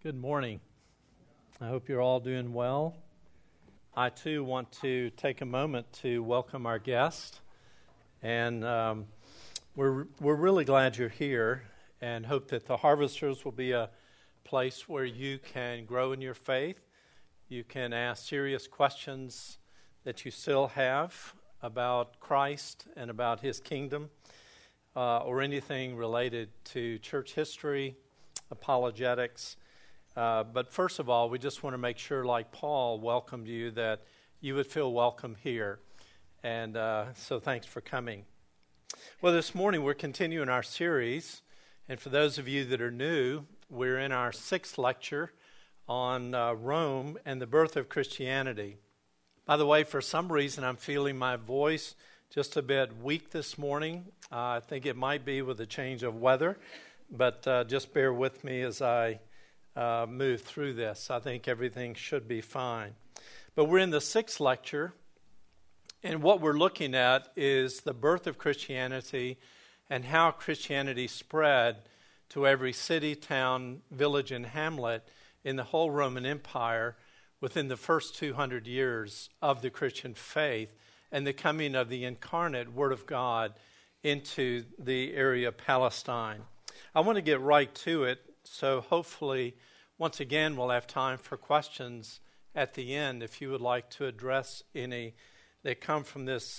Good morning. I hope you're all doing well. I too want to take a moment to welcome our guest, and we're really glad you're here, and hope that the Harvesters will be a place where you can grow in your faith. You can ask serious questions that you still have about Christ and about His kingdom, or anything related to church history, apologetics. But first of all, we just want to make sure, like Paul welcomed you, that you would feel welcome here. And so thanks for coming. Well, this morning we're continuing our series. And for those of you that are new, we're in our 6th lecture on Rome and the birth of Christianity. By the way, for some reason, I'm feeling my voice just a bit weak this morning. I think it might be with a change of weather. But just bear with me as I move through this. I think everything should be fine. But we're in the 6th lecture, and what we're looking at is the birth of Christianity and how Christianity spread to every city, town, village, and hamlet in the whole Roman Empire within the first 200 years of the Christian faith and the coming of the incarnate Word of God into the area of Palestine. I want to get right to it. So hopefully, once again, we'll have time for questions at the end if you would like to address any that come from this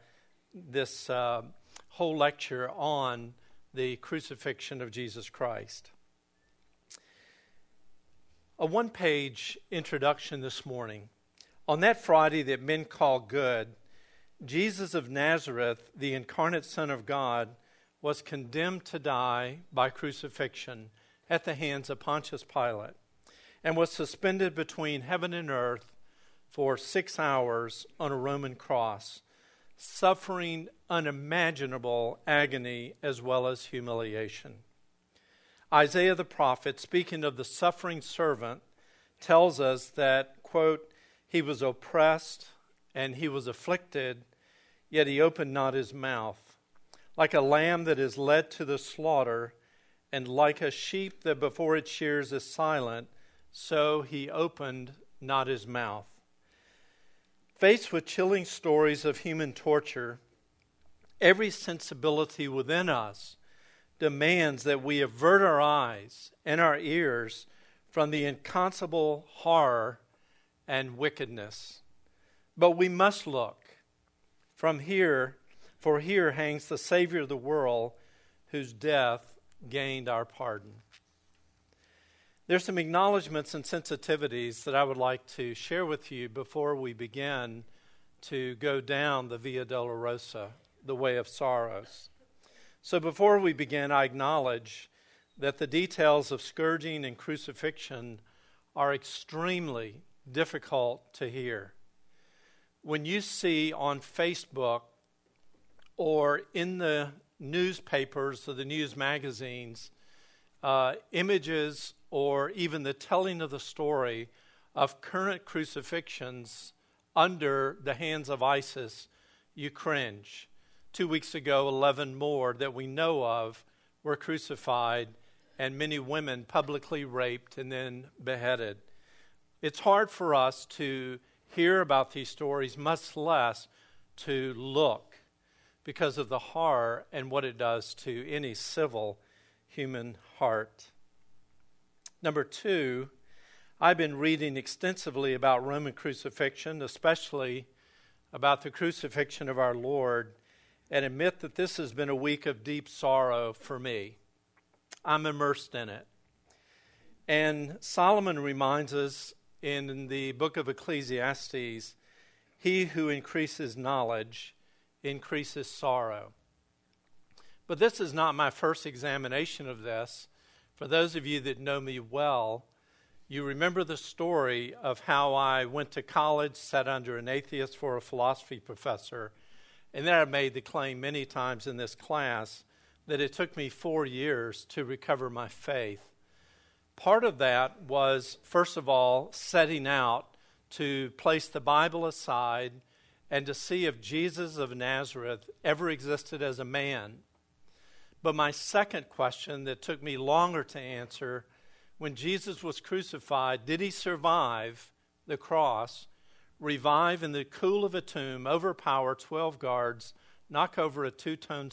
whole lecture on the crucifixion of Jesus Christ. A one-page introduction this morning. On that Friday that men call good, Jesus of Nazareth, the incarnate Son of God, was condemned to die by crucifixion at the hands of Pontius Pilate, and was suspended between heaven and earth for 6 hours on a Roman cross, suffering unimaginable agony as well as humiliation. Isaiah the prophet, speaking of the suffering servant, tells us that, quote, he was oppressed and he was afflicted, yet he opened not his mouth. Like a lamb that is led to the slaughter, and like a sheep that before its shears is silent, so he opened not his mouth. Faced with chilling stories of human torture, every sensibility within us demands that we avert our eyes and our ears from the inconceivable horror and wickedness. But we must look from here, for here hangs the Savior of the world, whose death gained our pardon. There's some acknowledgments and sensitivities that I would like to share with you before we begin to go down the Via Dolorosa, the way of sorrows. So before we begin, I acknowledge that the details of scourging and crucifixion are extremely difficult to hear. When you see on Facebook or in the newspapers or the news magazines, images or even the telling of the story of current crucifixions under the hands of ISIS, you cringe. 2 weeks ago, 11 more that we know of were crucified, and many women publicly raped and then beheaded. It's hard for us to hear about these stories, much less to look, because of the horror and what it does to any civil human heart. Number 2, I've been reading extensively about Roman crucifixion, especially about the crucifixion of our Lord, and admit that this has been a week of deep sorrow for me. I'm immersed in it. And Solomon reminds us in the book of Ecclesiastes, he who increases knowledge increases sorrow. But this is not my first examination of this. For those of you that know me well, you remember the story of how I went to college, sat under an atheist for a philosophy professor, and then I made the claim many times in this class that it took me 4 years to recover my faith. Part of that was, first of all, setting out to place the Bible aside and to see if Jesus of Nazareth ever existed as a man. But my second question that took me longer to answer when Jesus was crucified, did he survive the cross, revive in the cool of a tomb, overpower 12 guards, knock over a two-ton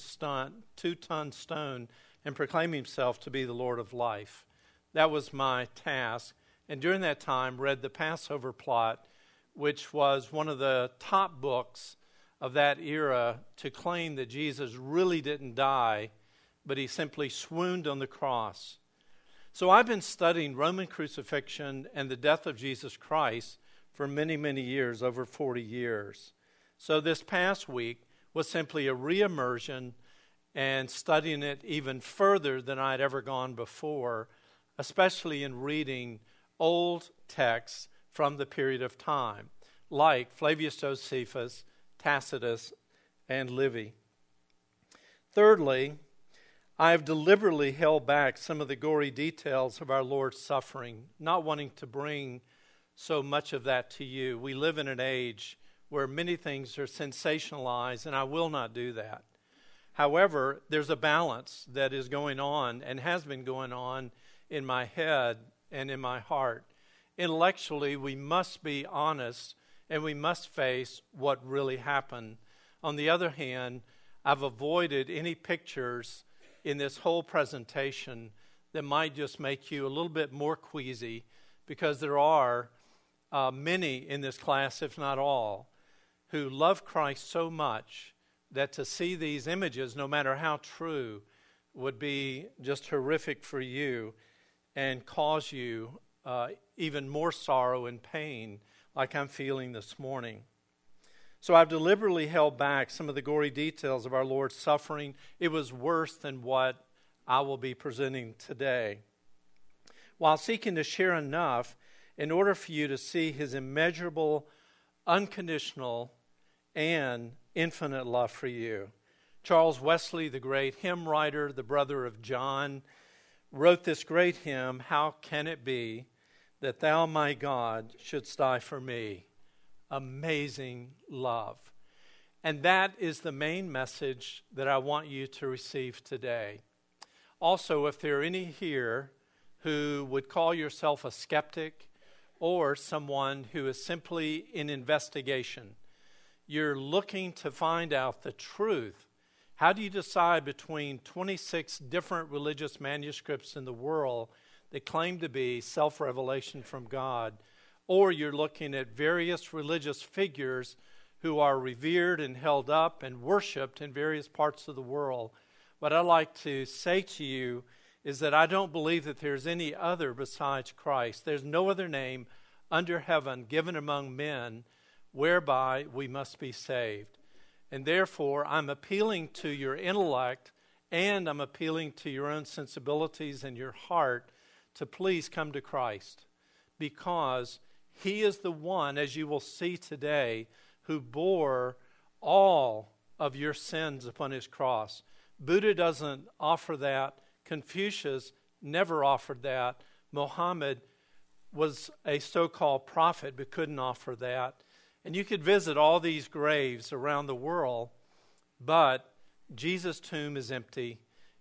stone, and proclaim himself to be the Lord of life? That was my task. And during that time, read the Passover Plot, which was one of the top books of that era to claim that Jesus really didn't die, but he simply swooned on the cross. So I've been studying Roman crucifixion and the death of Jesus Christ for many, many years, over 40 years. So this past week was simply a re-immersion and studying it even further than I'd ever gone before, especially in reading old texts from the period of time, like Flavius Josephus, Tacitus, and Livy. Thirdly, I have deliberately held back some of the gory details of our Lord's suffering, not wanting to bring so much of that to you. We live in an age where many things are sensationalized, and I will not do that. However, there's a balance that is going on and has been going on in my head and in my heart. Intellectually, we must be honest and we must face what really happened. On the other hand, I've avoided any pictures in this whole presentation that might just make you a little bit more queasy, because there are many in this class, if not all, who love Christ so much that to see these images, no matter how true, would be just horrific for you and cause you even more sorrow and pain like I'm feeling this morning. So I've deliberately held back some of the gory details of our Lord's suffering. It was worse than what I will be presenting today, while seeking to share enough in order for you to see his immeasurable, unconditional, and infinite love for you. Charles Wesley, the great hymn writer, the brother of John, wrote this great hymn, "How can it be that thou, my God, shouldst die for me?" Amazing love. And that is the main message that I want you to receive today. Also, if there are any here who would call yourself a skeptic or someone who is simply in investigation, you're looking to find out the truth. How do you decide between 26 different religious manuscripts in the world that claim to be self-revelation from God? Or you're looking at various religious figures who are revered and held up and worshipped in various parts of the world. What I'd like to say to you is that I don't believe that there's any other besides Christ. There's no other name under heaven given among men whereby we must be saved. And therefore, I'm appealing to your intellect and I'm appealing to your own sensibilities and your heart to please come to Christ, because he is the one, as you will see today, who bore all of your sins upon his cross. Buddha doesn't offer that. Confucius never offered that. Muhammad was a so-called prophet but couldn't offer that. And you could visit all these graves around the world, but Jesus' tomb is empty.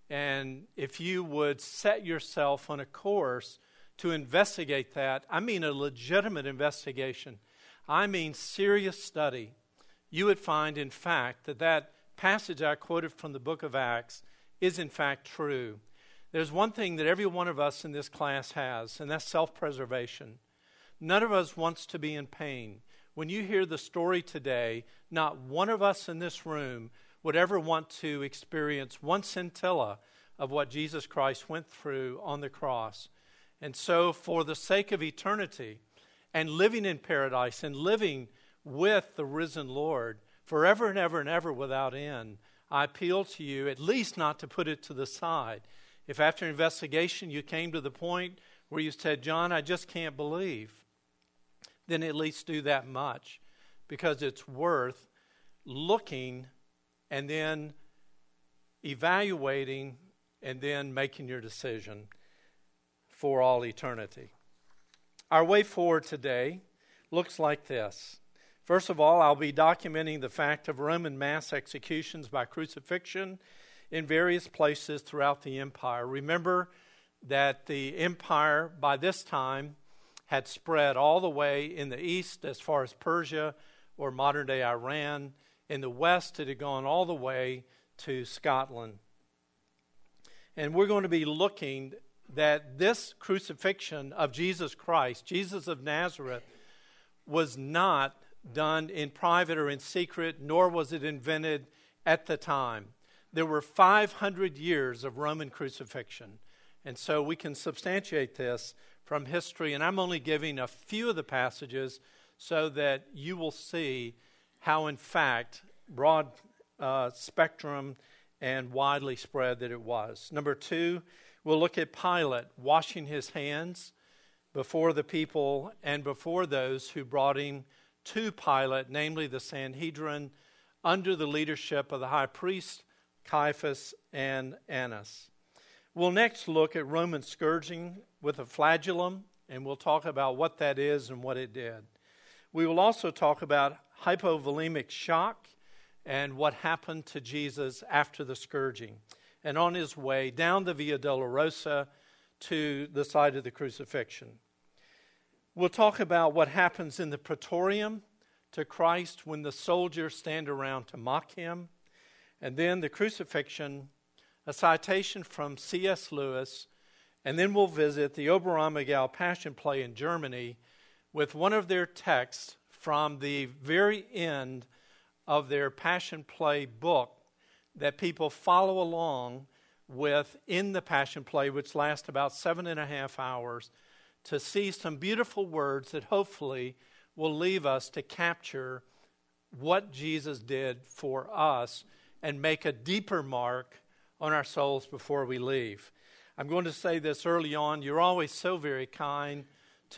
And if you would set yourself on a course to investigate that, I mean a legitimate investigation, I mean serious study, you would find, in fact, that passage I quoted from the book of Acts is, in fact, true. There's one thing that every one of us in this class has, and that's self-preservation. None of us wants to be in pain. When you hear the story today, not one of us in this room would ever want to experience one scintilla of what Jesus Christ went through on the cross. And so for the sake of eternity and living in paradise and living with the risen Lord forever and ever and ever without end, I appeal to you at least not to put it to the side. If after investigation you came to the point where you said, "John, I just can't believe," then at least do that much, because it's worth looking and then evaluating and then making your decision for all eternity. Our way forward today looks like this. First of all, I'll be documenting the fact of Roman mass executions by crucifixion in various places throughout the empire. Remember that the empire by this time had spread all the way in the east as far as Persia or modern-day Iran. In the west, it had gone all the way to Scotland. And we're going to be looking that this crucifixion of Jesus Christ, Jesus of Nazareth, was not done in private or in secret, nor was it invented at the time. There were 500 years of Roman crucifixion. And so we can substantiate this from history. And I'm only giving a few of the passages so that you will see how, in fact, broad spectrum and widely spread that it was. Number 2, we'll look at Pilate washing his hands before the people and before those who brought him to Pilate, namely the Sanhedrin, under the leadership of the high priest, Caiaphas, and Annas. We'll next look at Roman scourging with a flagellum, and we'll talk about what that is and what it did. We will also talk about hypovolemic shock and what happened to Jesus after the scourging and on his way down the Via Dolorosa to the site of the crucifixion. We'll talk about what happens in the Praetorium to Christ when the soldiers stand around to mock him, and then the crucifixion, a citation from C.S. Lewis, and then we'll visit the Oberammergau Passion Play in Germany with one of their texts from the very end of their Passion Play book that people follow along with in the Passion Play, which lasts about 7.5 hours, to see some beautiful words that hopefully will leave us to capture what Jesus did for us and make a deeper mark on our souls before we leave. I'm going to say this early on. You're always so very kind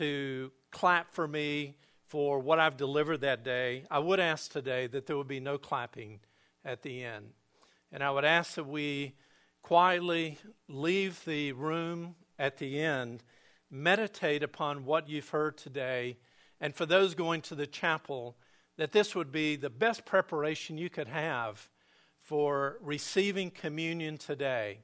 to clap for me for what I've delivered that day. I would ask today that there would be no clapping at the end. And I would ask that we quietly leave the room at the end, meditate upon what you've heard today, and for those going to the chapel, that this would be the best preparation you could have for receiving communion today.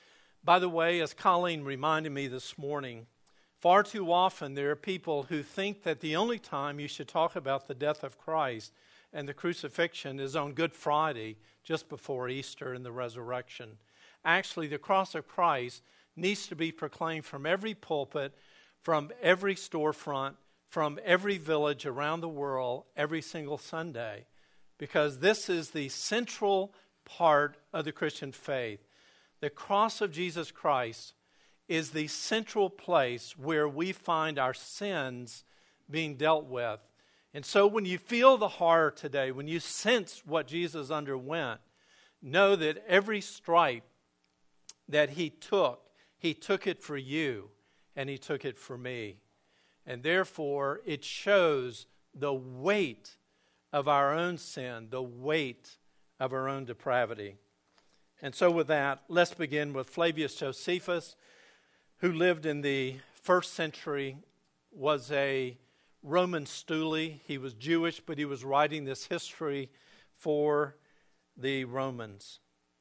By the way, as Colleen reminded me this morning, far too often there are people who think that the only time you should talk about the death of Christ and the crucifixion is on Good Friday, just before Easter and the resurrection. Actually, the cross of Christ needs to be proclaimed from every pulpit, from every storefront, from every village around the world, every single Sunday, because this is the central part of the Christian faith. The cross of Jesus Christ is the central place where we find our sins being dealt with. And so when you feel the horror today, when you sense what Jesus underwent, know that every stripe that he took it for you, and he took it for me. And therefore, it shows the weight of our own sin, the weight of our own depravity. And so with that, let's begin with Flavius Josephus, who lived in the 1st century, was a Roman stoolie. He was Jewish, but he was writing this history for the Romans.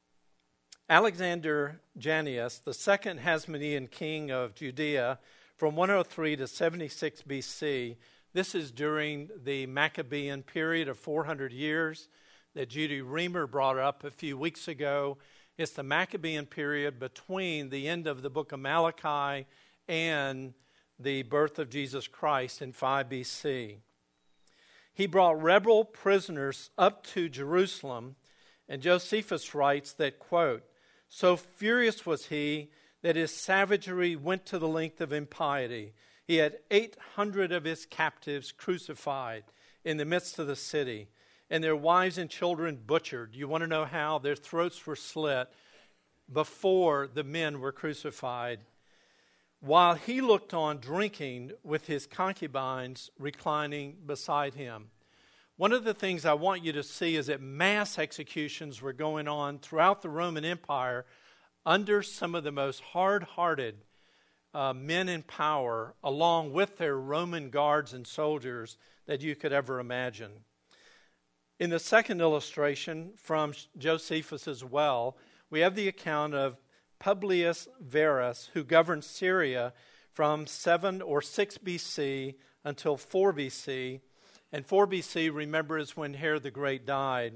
Alexander Jannaeus, the second Hasmonean king of Judea, from 103 to 76 BC, this is during the Maccabean period of 400 years that Judy Reamer brought up a few weeks ago. It's the Maccabean period between the end of the book of Malachi and the birth of Jesus Christ in 5 BC. He brought rebel prisoners up to Jerusalem, and Josephus writes that, quote, "So furious was he that his savagery went to the length of impiety. He had 800 of his captives crucified in the midst of the city, and their wives and children butchered." You want to know how? Their throats were slit before the men were crucified, while he looked on drinking with his concubines reclining beside him. One of the things I want you to see is that mass executions were going on throughout the Roman Empire under some of the most hard-hearted men in power, along with their Roman guards and soldiers that you could ever imagine. In the second illustration from Josephus as well, we have the account of Publius Varus, who governed Syria from 7 or 6 BC until 4 BC. And 4 BC, remember, is when Herod the Great died.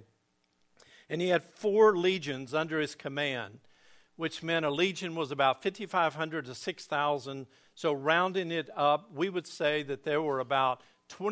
And he had 4 legions under his command, which meant a legion was about 5,500 to 6,000. So rounding it up, we would say that there were about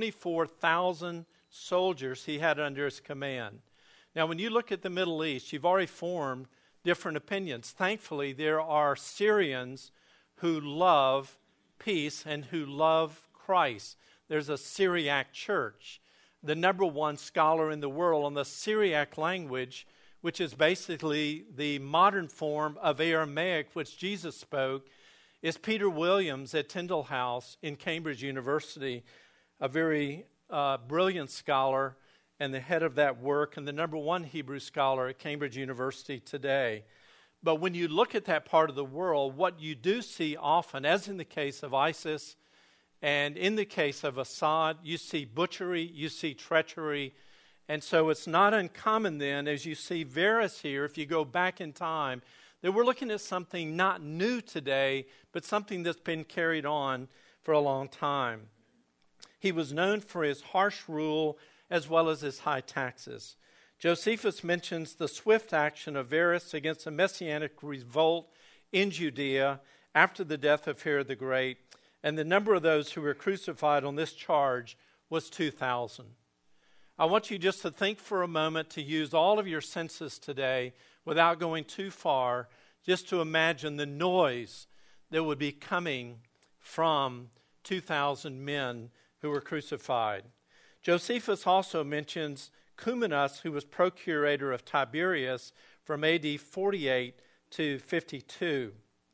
24,000 soldiers he had under his command. Now, when you look at the Middle East, you've already formed different opinions. Thankfully, there are Syrians who love peace and who love Christ. There's a Syriac church, the number one scholar in the world on the Syriac language, which is basically the modern form of Aramaic, which Jesus spoke, is Peter Williams at Tyndale House in Cambridge University, a very brilliant scholar and the head of that work and the number one Hebrew scholar at Cambridge University today. But when you look at that part of the world, what you do see often, as in the case of ISIS and in the case of Assad, you see butchery, you see treachery. And so it's not uncommon then, as you see Varus here, if you go back in time, that we're looking at something not new today, but something that's been carried on for a long time. He was known for his harsh rule as well as his high taxes. Josephus mentions the swift action of Varus against a messianic revolt in Judea after the death of Herod the Great, and the number of those who were crucified on this charge was 2,000. I want you just to think for a moment, to use all of your senses today without going too far, just to imagine the noise that would be coming from 2,000 men who were crucified. Josephus also mentions Cumanus, who was procurator of Tiberias from AD 48 to 52.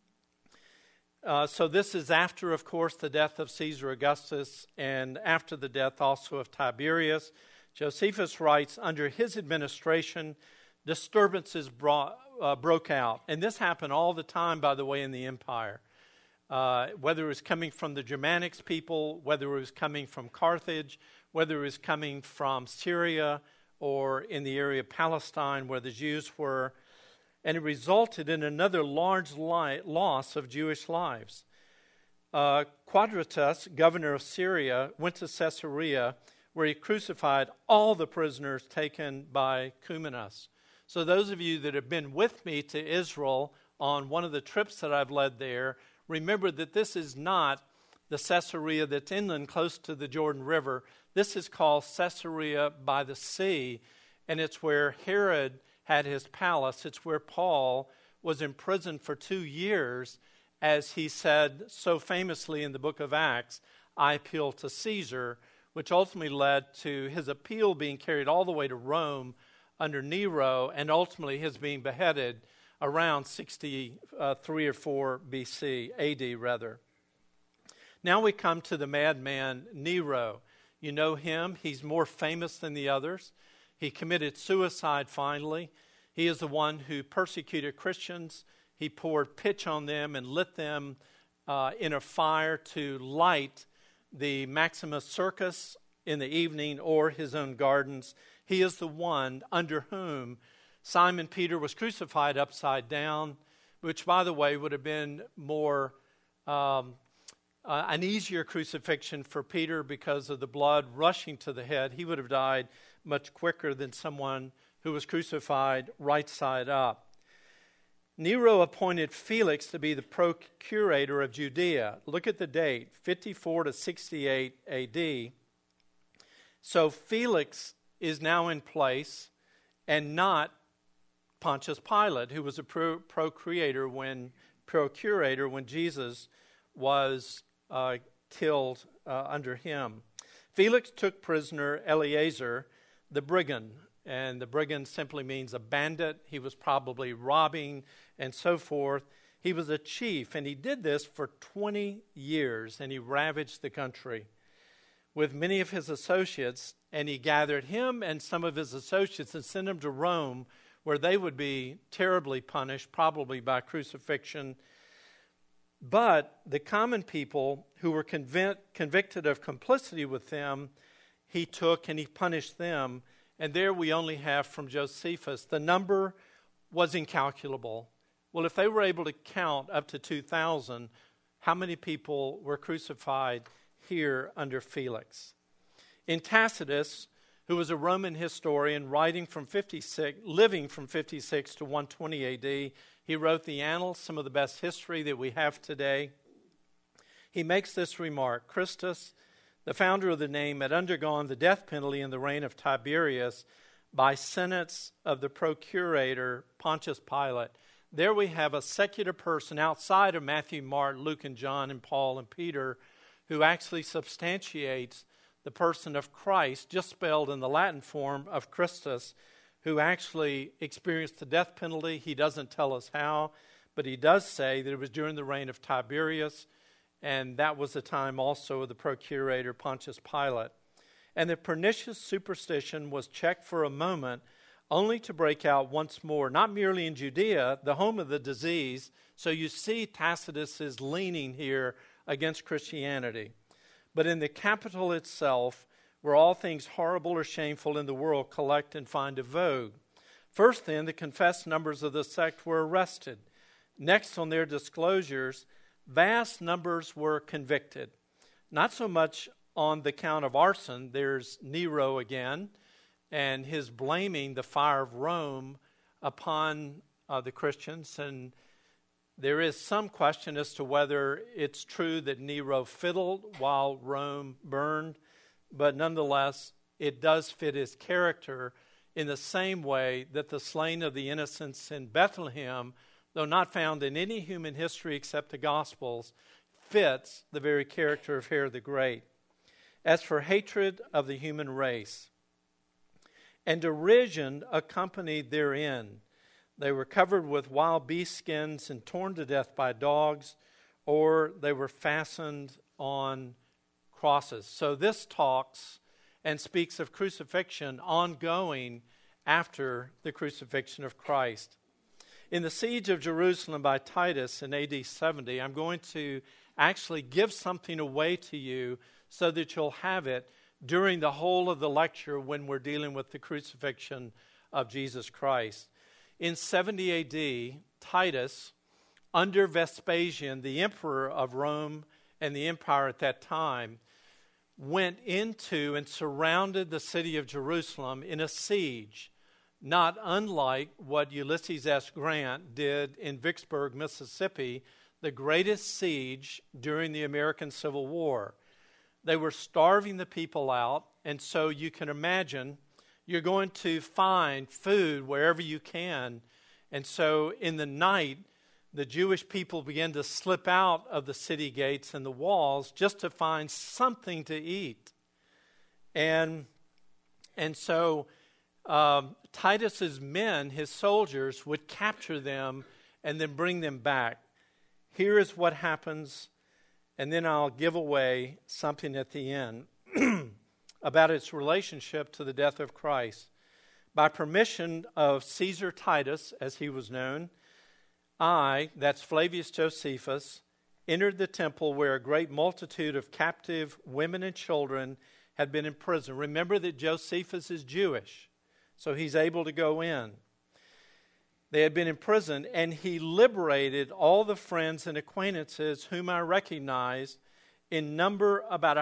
So this is after, of course, the death of Caesar Augustus and after the death also of Tiberius. Josephus writes, under his administration, disturbances broke out. And this happened all the time, by the way, in the empire. Whether it was coming from the Germanics people, whether it was coming from Carthage, whether it was coming from Syria or in the area of Palestine where the Jews were. And it resulted in another large loss of Jewish lives. Quadratus, governor of Syria, went to Caesarea where he crucified all the prisoners taken by Cumanus. So those of you that have been with me to Israel on one of the trips that I've led there, remember that this is not the Caesarea that's inland close to the Jordan River. This is called Caesarea by the sea, and it's where Herod had his palace. It's where Paul was imprisoned for 2 years, as he said so famously in the book of Acts, I appeal to Caesar, which ultimately led to his appeal being carried all the way to Rome under Nero, and ultimately his being beheaded around 63 or 4 BC, AD rather. Now we come to the madman Nero. You know him. He's more famous than the others. He committed suicide finally. He is the one who persecuted Christians. He poured pitch on them and lit them in a fire to light the Maximus Circus in the evening or his own gardens. He is the one under whom Simon Peter was crucified upside down, which, by the way, would have been more an easier crucifixion for Peter because of the blood rushing to the head. He would have died much quicker than someone who was crucified right side up. Nero appointed Felix to be the procurator of Judea. Look at the date, 54 to 68 AD. So Felix is now in place and not Pontius Pilate, who was a procurator when Jesus was killed under him. Felix took prisoner Eleazar, the brigand, and the brigand simply means a bandit. He was probably robbing and so forth. He was a chief, and he did this for 20 years, and he ravaged the country with many of his associates, and he gathered him and some of his associates and sent them to Rome, where they would be terribly punished, probably by crucifixion. But the common people who were convicted of complicity with them, he took and he punished them. And there we only have from Josephus, the number was incalculable. Well, if they were able to count up to 2,000, how many people were crucified here under Felix? In Tacitus, who was a Roman historian living from 56 to 120 AD, he wrote the Annals, some of the best history that we have today. He makes this remark: Christus, the founder of the name, had undergone the death penalty in the reign of Tiberius by sentence of the procurator Pontius Pilate. There we have a secular person outside of Matthew, Mark, Luke, and John, and Paul, and Peter, who actually substantiates the person of Christ, just spelled in the Latin form of Christus, who actually experienced the death penalty. He doesn't tell us how, but he does say that it was during the reign of Tiberius, and that was the time also of the procurator Pontius Pilate. And the pernicious superstition was checked for a moment, only to break out once more, not merely in Judea, the home of the disease. So you see Tacitus is leaning here against Christianity. But in the capital itself, where all things horrible or shameful in the world collect and find a vogue. First then, the confessed numbers of the sect were arrested. Next, on their disclosures, vast numbers were convicted. Not so much on the count of arson. There's Nero again, and his blaming the fire of Rome upon the Christians. And there is some question as to whether it's true that Nero fiddled while Rome burned, but nonetheless, it does fit his character in the same way that the slaying of the innocents in Bethlehem, though not found in any human history except the Gospels, fits the very character of Herod the Great. As for hatred of the human race, and derision accompanied therein, they were covered with wild beast skins and torn to death by dogs, or they were fastened on crosses. So this talks and speaks of crucifixion ongoing after the crucifixion of Christ. In the siege of Jerusalem by Titus in AD 70, I'm going to actually give something away to you so that you'll have it during the whole of the lecture when we're dealing with the crucifixion of Jesus Christ. In 70 AD, Titus, under Vespasian, the emperor of Rome and the empire at that time, went into and surrounded the city of Jerusalem in a siege, not unlike what Ulysses S. Grant did in Vicksburg, Mississippi, the greatest siege during the American Civil War. They were starving the people out, and so you can imagine you're going to find food wherever you can. And so in the night, the Jewish people began to slip out of the city gates and the walls just to find something to eat. And so Titus's men, his soldiers, would capture them and then bring them back. Here is what happens, and then I'll give away something at the end about its relationship to the death of Christ. By permission of Caesar Titus, as he was known, I, that's Flavius Josephus, entered the temple where a great multitude of captive women and children had been in prison. Remember that Josephus is Jewish, so he's able to go in. They had been in prison, and he liberated all the friends and acquaintances whom I recognized, in number about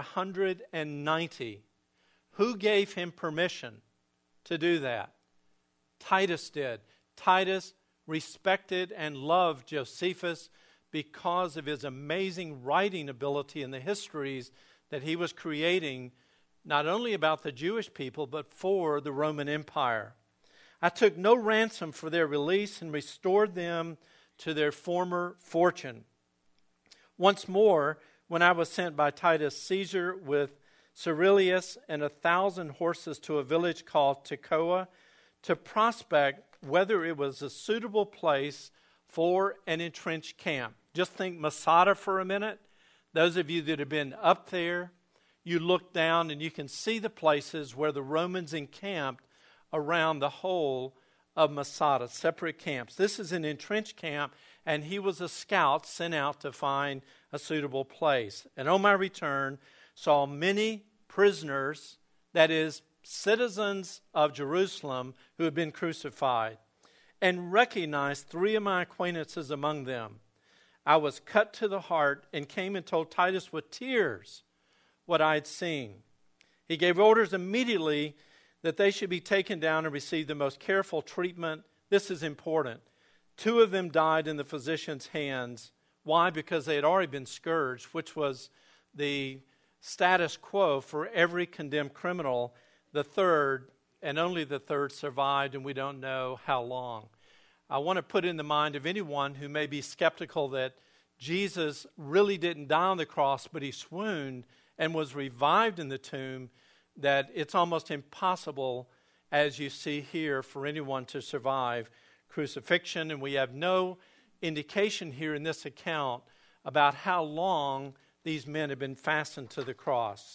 190. Who gave him permission to do that? Titus did. Titus respected and loved Josephus because of his amazing writing ability in the histories that he was creating, not only about the Jewish people, but for the Roman Empire. I took no ransom for their release and restored them to their former fortune. Once more, when I was sent by Titus Caesar with Cerilius and 1,000 horses to a village called Tecoa to prospect whether it was a suitable place for an entrenched camp. Just think Masada for a minute. Those of you that have been up there, you look down and you can see the places where the Romans encamped around the whole of Masada, separate camps. This is an entrenched camp, and he was a scout sent out to find a suitable place. And on my return, saw many prisoners, that is, citizens of Jerusalem, who had been crucified. and recognized 3 of my acquaintances among them. I was cut to the heart and came and told Titus with tears what I had seen. He gave orders immediately that they should be taken down and receive the most careful treatment. This is important. 2 of them died in the physician's hands. Why? Because they had already been scourged, which was the status quo for every condemned criminal. The third, and only the third, survived, and we don't know how long. I want to put in the mind of anyone who may be skeptical that Jesus really didn't die on the cross, but he swooned and was revived in the tomb, that it's almost impossible, as you see here, for anyone to survive crucifixion. And we have no indication here in this account about how long these men have been fastened to the cross.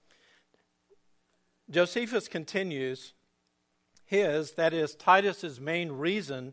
Josephus continues that is, Titus's main reason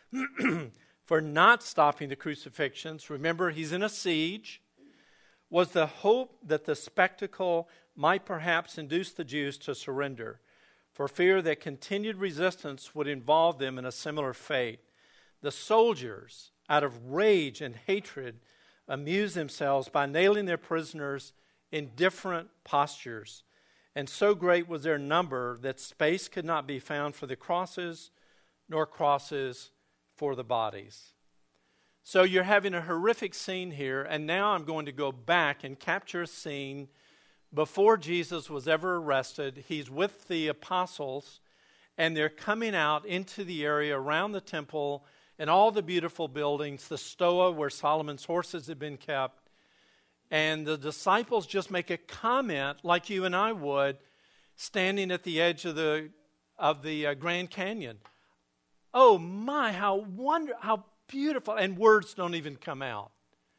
for not stopping the crucifixions, remember he's in a siege, was the hope that the spectacle might perhaps induce the Jews to surrender, for fear that continued resistance would involve them in a similar fate. The soldiers, out of rage and hatred, amused themselves by nailing their prisoners in different postures, and so great was their number that space could not be found for the crosses, nor crosses for the bodies. So you're having a horrific scene here, and now I'm going to go back and capture a scene before Jesus was ever arrested. He's with the apostles, and they're coming out into the area around the temple and all the beautiful buildings, the Stoa where Solomon's horses had been kept. And the disciples just make a comment like you and I would, standing at the edge of the Grand Canyon. Oh my, how beautiful. And words don't even come out.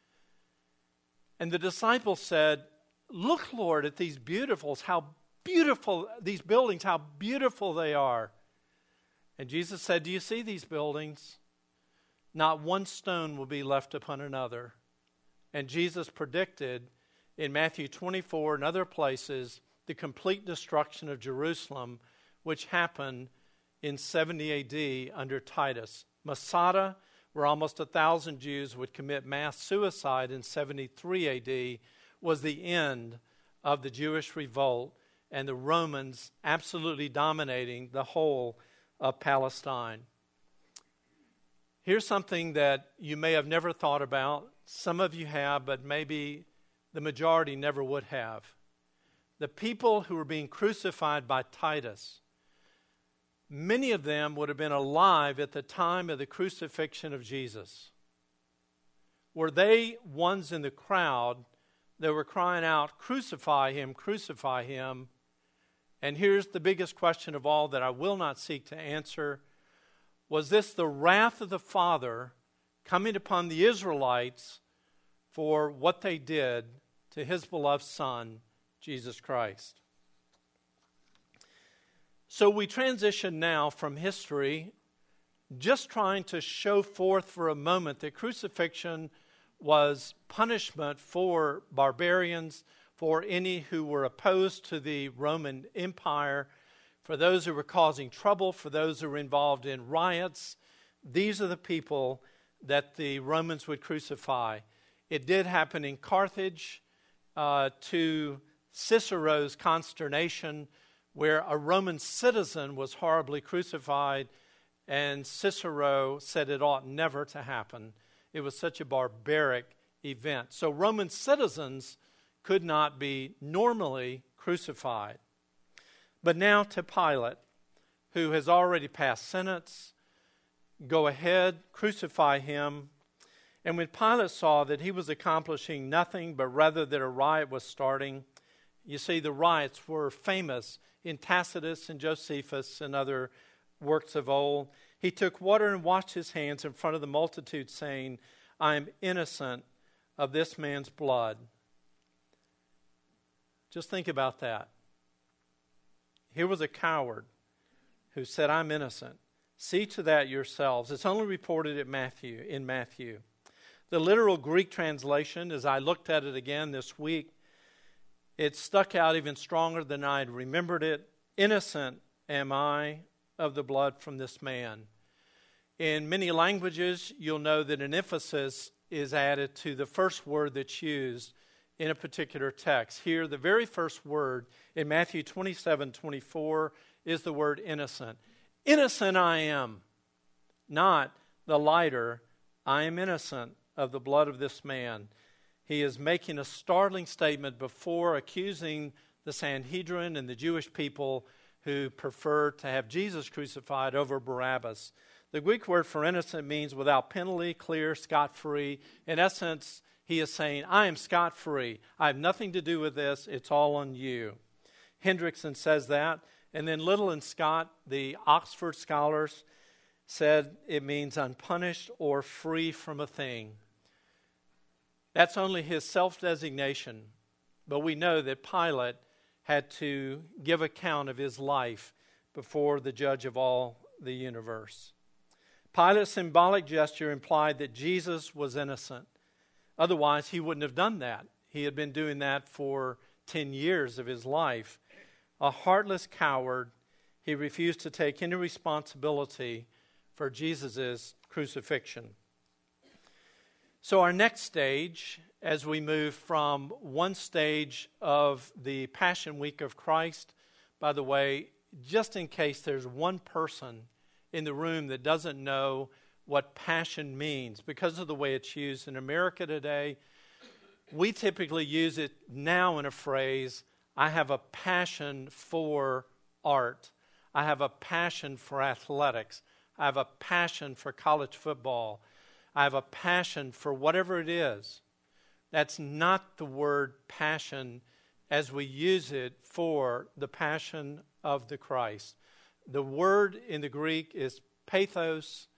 And the disciples said, "Look, Lord, at these beautifuls, how beautiful these buildings, how beautiful they are." And Jesus said, "Do you see these buildings? Not one stone will be left upon another." And Jesus predicted in Matthew 24 and other places the complete destruction of Jerusalem, which happened in 70 AD under Titus. Masada, where almost 1,000 Jews would commit mass suicide in 73 AD, was the end of the Jewish revolt and the Romans absolutely dominating the whole of Palestine. Here's something that you may have never thought about. Some of you have, but maybe the majority never would have. The people who were being crucified by Titus, many of them would have been alive at the time of the crucifixion of Jesus. Were they ones in the crowd that were crying out, "Crucify him, crucify him"? And here's the biggest question of all that I will not seek to answer. Was this the wrath of the Father coming upon the Israelites for what they did to his beloved Son, Jesus Christ? So we transition now from history, just trying to show forth for a moment that crucifixion was punishment for barbarians, for any who were opposed to the Roman Empire, for those who were causing trouble, for those who were involved in riots. These are the people that the Romans would crucify. It did happen in Carthage, to Cicero's consternation, where a Roman citizen was horribly crucified, and Cicero said it ought never to happen. It was such a barbaric event. So Roman citizens could not be normally crucified. But now to Pilate, who has already passed sentence. Go ahead, crucify him. And when Pilate saw that he was accomplishing nothing, but rather that a riot was starting, you see, the riots were famous in Tacitus and Josephus and other works of old. He took water and washed his hands in front of the multitude, saying, "I am innocent of this man's blood." Just think about that. Here was a coward who said, "I'm innocent." See to that yourselves. It's only reported in Matthew. The literal Greek translation, as I looked at it again this week, it stuck out even stronger than I had remembered it. "Innocent am I of the blood from this man." In many languages, you'll know that an emphasis is added to the first word that's used in a particular text. Here, the very first word in Matthew 27:24 is the word innocent. Innocent I am, not the lighter, I am innocent of the blood of this man. He is making a startling statement before accusing the Sanhedrin and the Jewish people who prefer to have Jesus crucified over Barabbas. The Greek word for innocent means without penalty, clear, scot-free. In essence, he is saying, I am scot-free. I have nothing to do with this. It's all on you. Hendrickson says that. And then Little and Scott, the Oxford scholars, said it means unpunished or free from a thing. That's only his self-designation. But we know that Pilate had to give account of his life before the judge of all the universe. Pilate's symbolic gesture implied that Jesus was innocent. Otherwise, he wouldn't have done that. He had been doing that for 10 years of his life. A heartless coward, he refused to take any responsibility for Jesus' crucifixion. So our next stage, as we move from one stage of the Passion Week of Christ, by the way, just in case there's one person in the room that doesn't know what passion means, because of the way it's used in America today, we typically use it now in a phrase, I have a passion for art. I have a passion for athletics. I have a passion for college football. I have a passion for whatever it is. That's not the word passion as we use it for the passion of the Christ. The word in the Greek is pathos,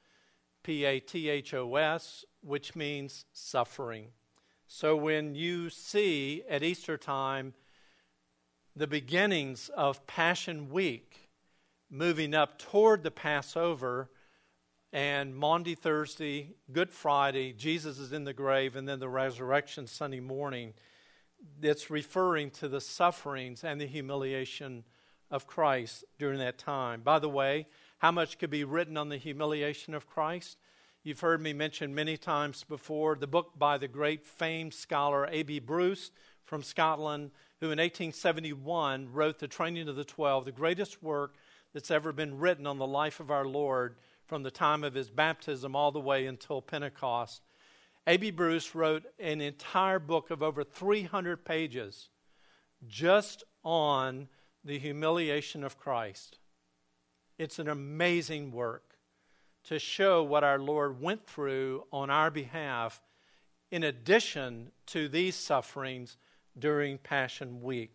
P-A-T-H-O-S, which means suffering. So when you see at Easter time the beginnings of Passion Week moving up toward the Passover, and Maundy Thursday, Good Friday, Jesus is in the grave, and then the resurrection Sunday morning, it's referring to the sufferings and the humiliation of Christ during that time. By the way, how much could be written on the humiliation of Christ? You've heard me mention many times before the book by the great famed scholar A.B. Bruce from Scotland, who in 1871 wrote The Training of the 12, the greatest work that's ever been written on the life of our Lord from the time of his baptism all the way until Pentecost. A.B. Bruce wrote an entire book of over 300 pages just on the humiliation of Christ. It's an amazing work to show what our Lord went through on our behalf in addition to these sufferings during Passion Week.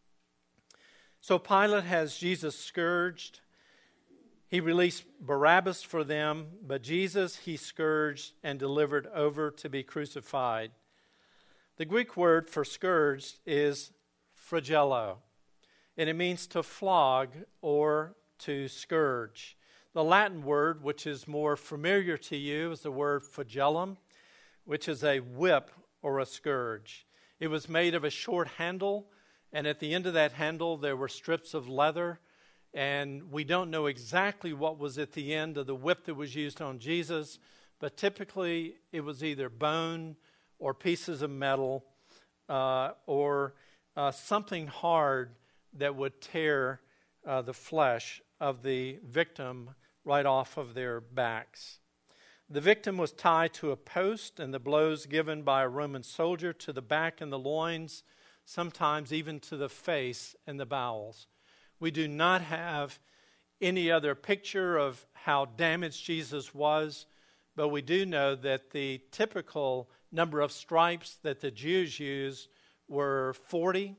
So Pilate has Jesus scourged. He released Barabbas for them, but Jesus he scourged and delivered over to be crucified. The Greek word for scourged is flagello, and it means to flog or to scourge. The Latin word, which is more familiar to you, is the word flagellum, which is a whip or a scourge. It was made of a short handle, and at the end of that handle there were strips of leather, and we don't know exactly what was at the end of the whip that was used on Jesus, but typically it was either bone or pieces of metal or something hard that would tear the flesh of the victim right off of their backs. The victim was tied to a post, and the blows given by a Roman soldier to the back and the loins, sometimes even to the face and the bowels. We do not have any other picture of how damaged Jesus was, but we do know that the typical number of stripes that the Jews used were 40.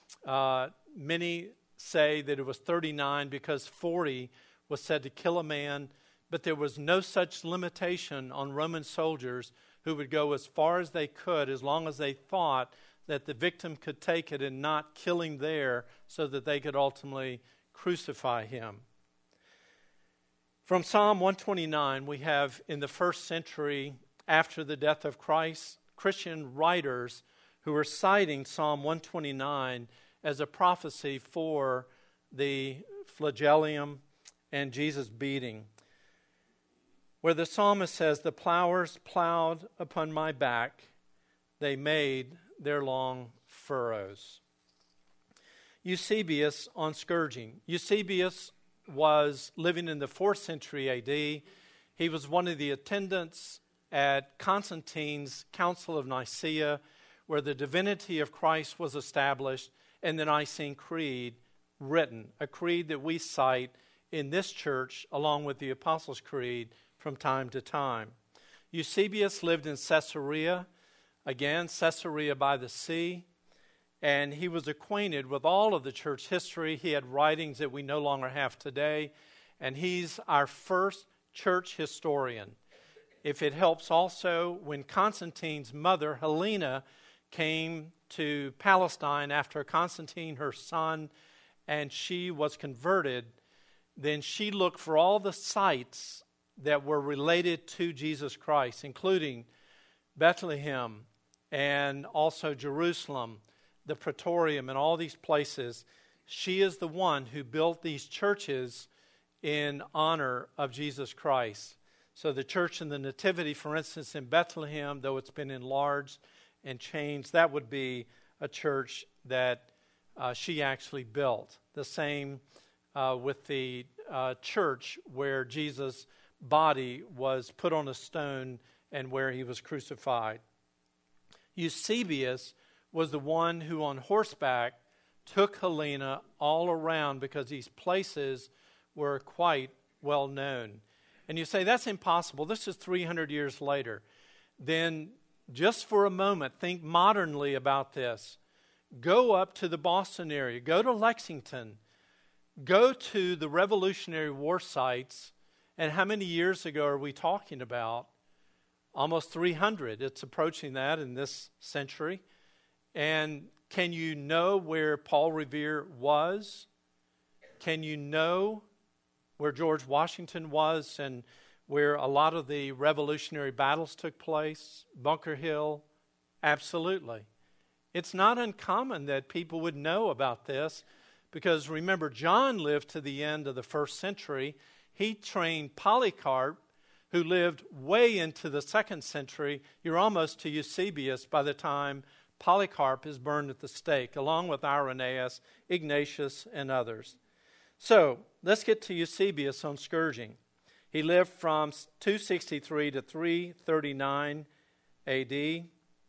Many say that it was 39 because 40 was said to kill a man, but there was no such limitation on Roman soldiers who would go as far as they could as long as they thought that the victim could take it and not kill him there so that they could ultimately crucify him. From Psalm 129, we have in the first century after the death of Christ, Christian writers who are citing Psalm 129 as a prophecy for the flagellum and Jesus' beating. where the psalmist says, "The plowers plowed upon my back, they made their long furrows." Eusebius on scourging. Eusebius was living in the 4th century AD. He was one of the attendants at Constantine's Council of Nicaea, where the divinity of Christ was established and the Nicene Creed written, a creed that we cite in this church along with the Apostles' Creed from time to time. Eusebius lived in Caesarea, again, Caesarea by the sea, and he was acquainted with all of the church history. He had writings that we no longer have today, and he's our first church historian. If it helps also, when Constantine's mother, Helena, came to Palestine after Constantine, her son, and she was converted, then she looked for all the sites that were related to Jesus Christ, including Bethlehem and also Jerusalem, the Praetorium, and all these places. She is the one who built these churches in honor of Jesus Christ. So the church in the Nativity, for instance, in Bethlehem, though it's been enlarged and changed, that would be a church that she actually built. The same with the church where Jesus' body was put on a stone and where he was crucified. Eusebius was the one who on horseback took Helena all around because these places were quite well known. And you say, that's impossible. This is 300 years later. Then just for a moment, think modernly about this. Go up to the Boston area. Go to Lexington. Go to the Revolutionary War sites. And how many years ago are we talking about? Almost 300. It's approaching that in this century. And can you know where Paul Revere was? Can you know where George Washington was and where a lot of the revolutionary battles took place? Bunker Hill? Absolutely. It's not uncommon that people would know about this because remember, John lived to the end of the 1st century. He trained Polycarp, who lived way into the 2nd century. You're almost to Eusebius by the time Polycarp is burned at the stake, along with Irenaeus, Ignatius, and others. So, let's get to Eusebius on scourging. He lived from 263 to 339 A.D.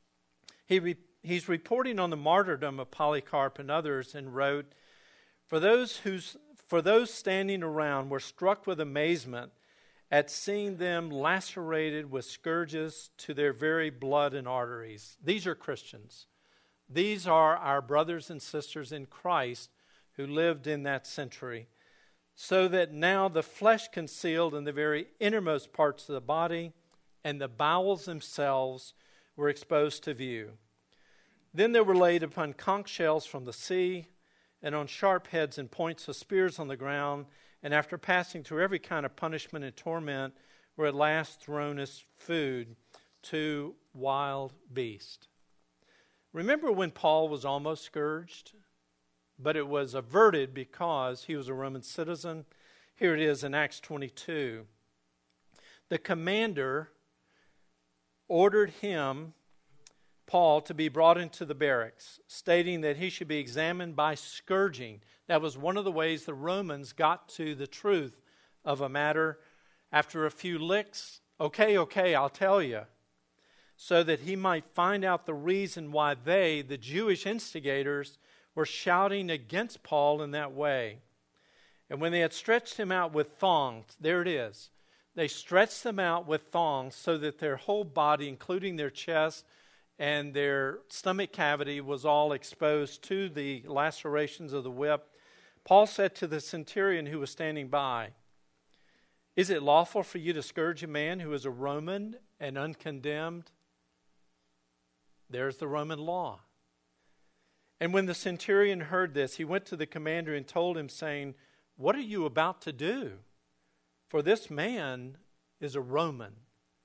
He's reporting on the martyrdom of Polycarp and others and wrote, For those standing around were struck with amazement at seeing them lacerated with scourges to their very blood and arteries. These are Christians. These are our brothers and sisters in Christ who lived in that century, so that now the flesh concealed in the very innermost parts of the body and the bowels themselves were exposed to view. Then they were laid upon conch shells from the sea and on sharp heads and points of spears on the ground, and after passing through every kind of punishment and torment, were at last thrown as food to wild beasts. Remember when Paul was almost scourged? But it was averted because he was a Roman citizen. Here it is in Acts 22. The commander ordered him, Paul, to be brought into the barracks, stating that he should be examined by scourging. That was one of the ways the Romans got to the truth of a matter. After a few licks, okay, I'll tell you. So that he might find out the reason why they, the Jewish instigators, were shouting against Paul in that way. And when they had stretched him out with thongs, there it is. They stretched them out with thongs so that their whole body, including their chest and their stomach cavity, was all exposed to the lacerations of the whip. Paul said to the centurion who was standing by, "Is it lawful for you to scourge a man who is a Roman and uncondemned?" There's the Roman law. And when the centurion heard this, he went to the commander and told him, saying, "What are you about to do? For this man is a Roman."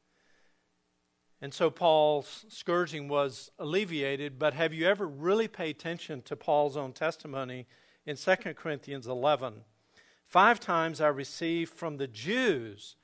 And so Paul's scourging was alleviated, but have you ever really paid attention to Paul's own testimony in 2 Corinthians 11? 5 times I received from the Jews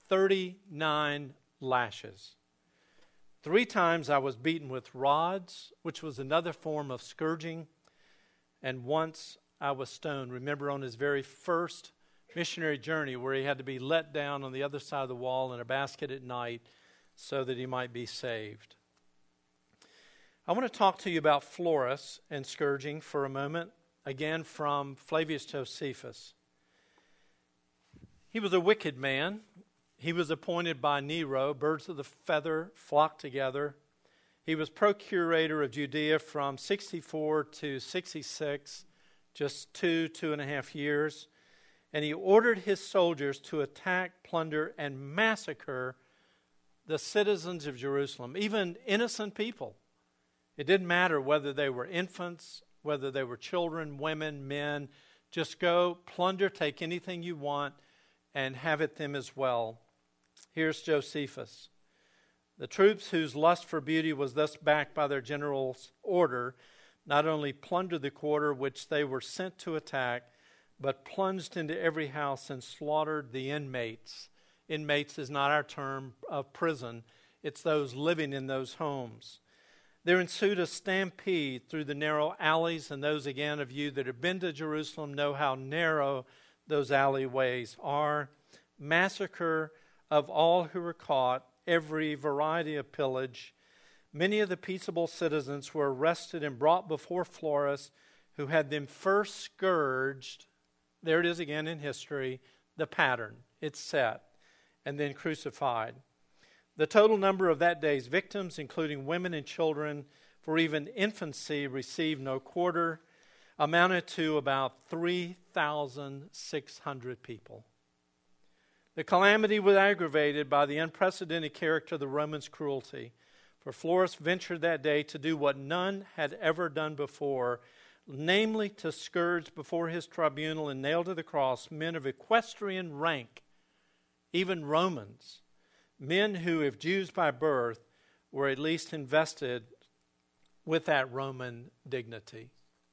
39 lashes. 3 times I was beaten with rods, which was another form of scourging, and once I was stoned. Remember on his very first missionary journey where he had to be let down on the other side of the wall in a basket at night so that he might be saved. I want to talk to you about Florus and scourging for a moment, again from Flavius Josephus. He was a wicked man. He was appointed by Nero. Birds of the feather flocked together. He was procurator of Judea from 64 to 66, just 2.5 years. And he ordered his soldiers to attack, plunder, and massacre the citizens of Jerusalem, even innocent people. It didn't matter whether they were infants, whether they were children, women, men. Just go, plunder, take anything you want, and have at them as well. Here's Josephus. The troops whose lust for beauty was thus backed by their general's order not only plundered the quarter which they were sent to attack, but plunged into every house and slaughtered the inmates. Inmates is not our term of prison. It's those living in those homes. There ensued a stampede through the narrow alleys, and those again of you that have been to Jerusalem know how narrow those alleyways are. Massacre of all who were caught, every variety of pillage. Many of the peaceable citizens were arrested and brought before Florus, who had them first scourged. There it is again in history, the pattern. It's set. And then crucified. The total number of that day's victims, including women and children, for even infancy received no quarter, amounted to about 3,600 people. The calamity was aggravated by the unprecedented character of the Romans' cruelty. For Florus ventured that day to do what none had ever done before, namely to scourge before his tribunal and nail to the cross men of equestrian rank, even Romans, men who, if Jews by birth, were at least invested with that Roman dignity.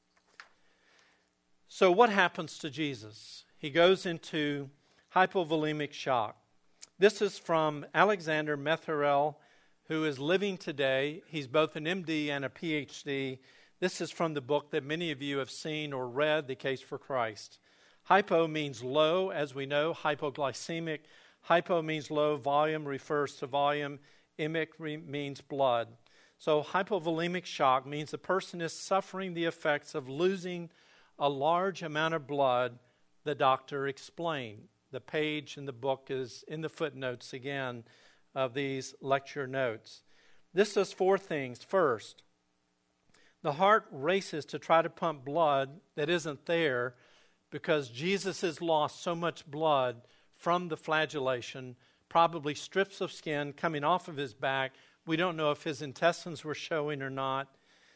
So what happens to Jesus? He goes into hypovolemic shock. This is from Alexander Metherell, who is living today. He's both an MD and a PhD. This is from the book that many of you have seen or read, The Case for Christ. Hypo means low, as we know, hypoglycemic. Hypo means low, volume refers to volume, emic means blood. So hypovolemic shock means the person is suffering the effects of losing a large amount of blood, the doctor explained. The page in the book is in the footnotes again of these lecture notes. This does 4 things. First, the heart races to try to pump blood that isn't there because Jesus has lost so much blood from the flagellation, probably strips of skin coming off of his back. We don't know if his intestines were showing or not.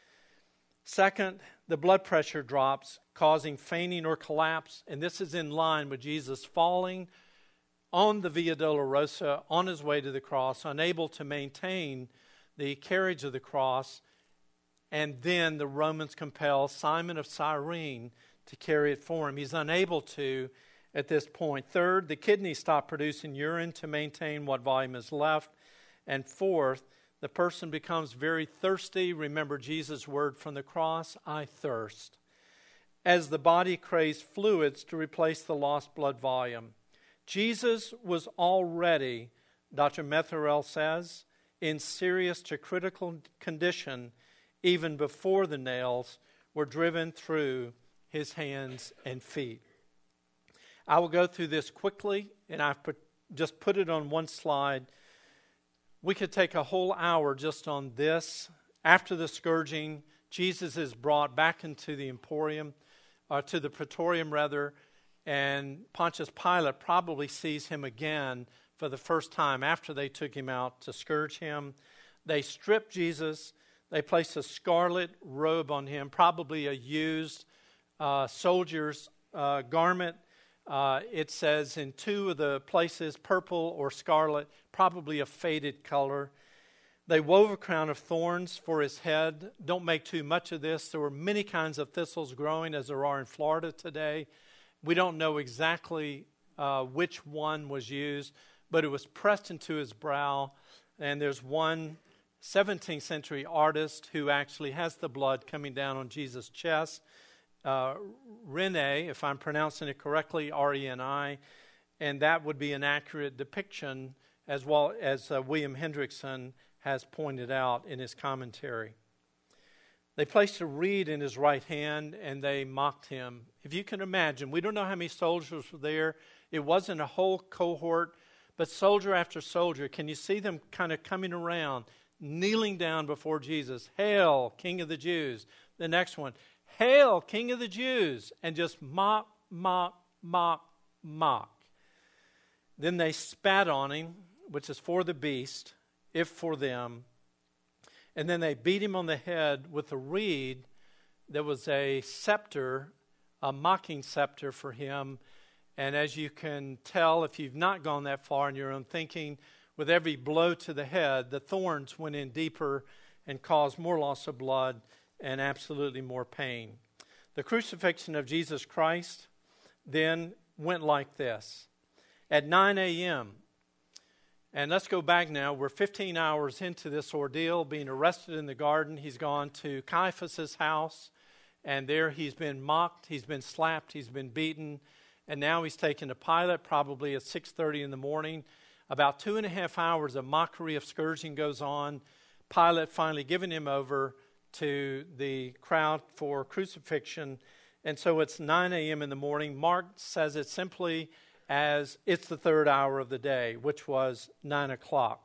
Second, the blood pressure drops, causing fainting or collapse, and this is in line with Jesus falling on the Via Dolorosa on his way to the cross, unable to maintain the carriage of the cross, and then the Romans compel Simon of Cyrene to carry it for him. He's unable to at this point. Third, the kidneys stop producing urine to maintain what volume is left. And fourth, the person becomes very thirsty. Remember Jesus' word from the cross, I thirst. As the body craves fluids to replace the lost blood volume. Jesus was already, Dr. Metherell says, in serious to critical condition even before the nails were driven through his hands and feet. I will go through this quickly, and I've just put it on one slide. We could take a whole hour just on this. After the scourging, Jesus is brought back into the emporium, to the praetorium rather, and Pontius Pilate probably sees him again for the first time after they took him out to scourge him. They strip Jesus. They place a scarlet robe on him, probably a used soldier's garment. It says in 2 of the places, purple or scarlet, probably a faded color. They wove a crown of thorns for his head. Don't make too much of this. There were many kinds of thistles growing as there are in Florida today. We don't know exactly which one was used, but it was pressed into his brow. And there's one 17th century artist who actually has the blood coming down on Jesus' chest. Reni, if I'm pronouncing it correctly, R-E-N-I, and that would be an accurate depiction, as well as William Hendrickson has pointed out in his commentary. They placed a reed in his right hand, and they mocked him. If you can imagine, we don't know how many soldiers were there. It wasn't a whole cohort, but soldier after soldier. Can you see them kind of coming around, kneeling down before Jesus? Hail, King of the Jews. The next one, Hail, King of the Jews. And just mock, mock, mock, mock. Then they spat on him, which is for the beast, if for them. And then they beat him on the head with a reed that was a scepter, a mocking scepter for him. And as you can tell, if you've not gone that far in your own thinking, with every blow to the head, the thorns went in deeper and caused more loss of blood and absolutely more pain. The crucifixion of Jesus Christ then went like this. At 9 a.m., and let's go back now. We're 15 hours into this ordeal, being arrested in the garden. He's gone to Caiaphas' house, and there he's been mocked, he's been slapped, he's been beaten, and now he's taken to Pilate, probably at 6:30 in the morning. About 2.5 hours of mockery of scourging goes on. Pilate finally giving him over to the crowd for crucifixion, and so it's 9 a.m. in the morning. Mark says it simply as it's the third hour of the day, which was 9 o'clock.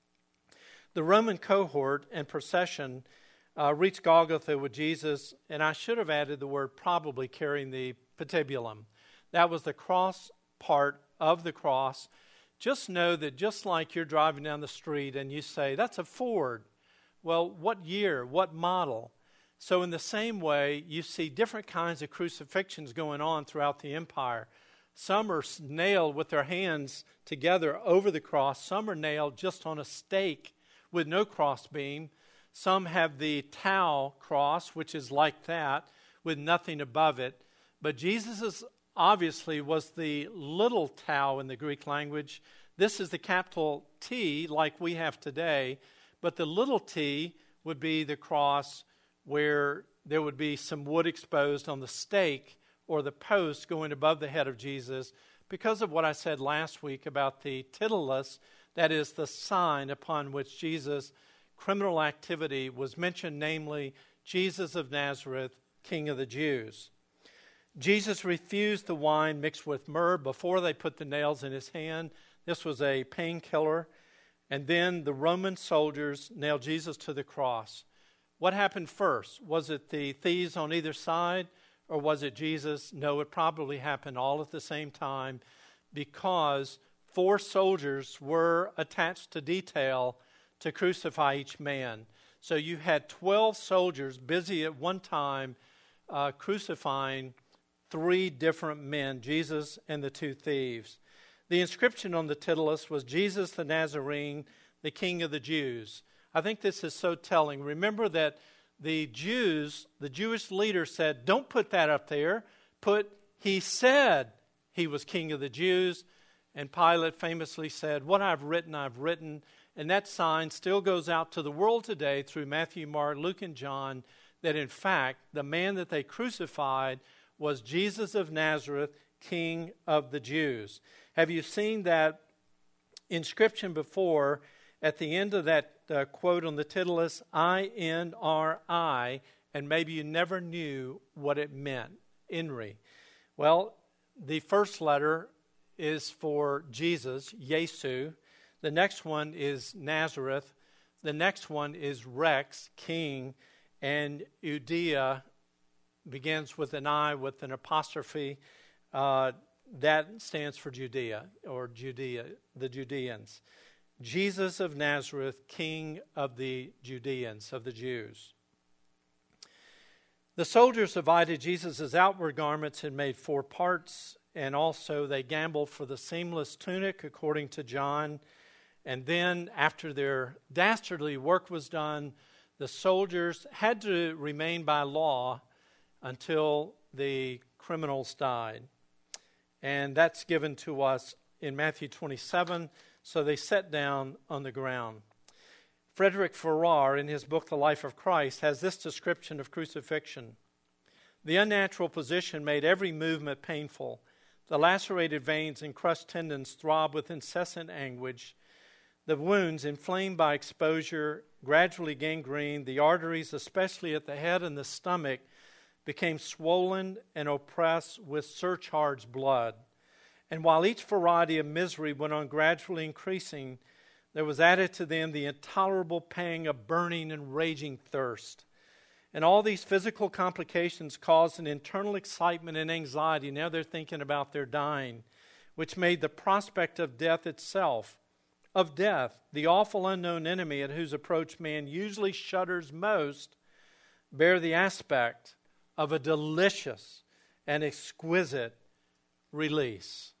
The Roman cohort and procession reached Golgotha with Jesus, and I should have added the word probably, carrying the patibulum. That was the cross part of the cross. Just know that just like you're driving down the street and you say, that's a Ford. Well, what year, what model? So in the same way, you see different kinds of crucifixions going on throughout the empire. Some are nailed with their hands together over the cross. Some are nailed just on a stake with no crossbeam. Some have the tau cross, which is like that, with nothing above it. But Jesus's obviously was the little tau in the Greek language. This is the capital T like we have today. But the little t would be the cross where there would be some wood exposed on the stake or the post going above the head of Jesus, because of what I said last week about the titulus, that is the sign upon which Jesus' criminal activity was mentioned, namely, Jesus of Nazareth, King of the Jews. Jesus refused the wine mixed with myrrh before they put the nails in his hand. This was a painkiller. And then the Roman soldiers nailed Jesus to the cross. What happened first? Was it the thieves on either side? Or was it Jesus? No, it probably happened all at the same time, because 4 soldiers were attached to detail to crucify each man. So you had 12 soldiers busy at one time crucifying 3 different men, Jesus and the 2 thieves. The inscription on the titulus was Jesus the Nazarene, the King of the Jews. I think this is so telling. Remember that the Jews, the Jewish leader said, don't put that up there. He said he was King of the Jews. And Pilate famously said, what I've written, I've written. And that sign still goes out to the world today through Matthew, Mark, Luke, and John, that in fact, the man that they crucified was Jesus of Nazareth, King of the Jews. Have you seen that inscription before? At the end of that quote on the titulus, I-N-R-I, and maybe you never knew what it meant, INRI. Well, the first letter is for Jesus, Yesu. The next one is Nazareth. The next one is Rex, King, and Judea begins with an I with an apostrophe. That stands for Judea, or Judea, the Judeans. Jesus of Nazareth, King of the Judeans, of the Jews. The soldiers divided Jesus' outward garments and made 4 parts, and also they gambled for the seamless tunic, according to John. And then, after their dastardly work was done, the soldiers had to remain by law until the criminals died. And that's given to us in Matthew 27. So they sat down on the ground. Frederick Farrar, in his book, The Life of Christ, has this description of crucifixion. The unnatural position made every movement painful. The lacerated veins and crushed tendons throbbed with incessant anguish. The wounds, inflamed by exposure, gradually gangrened. The arteries, especially at the head and the stomach, became swollen and oppressed with surcharged blood. And while each variety of misery went on gradually increasing, there was added to them the intolerable pang of burning and raging thirst. And all these physical complications caused an internal excitement and anxiety. Now they're thinking about their dying, which made the prospect of death itself, of death, the awful unknown enemy at whose approach man usually shudders most, bear the aspect of a delicious and exquisite release.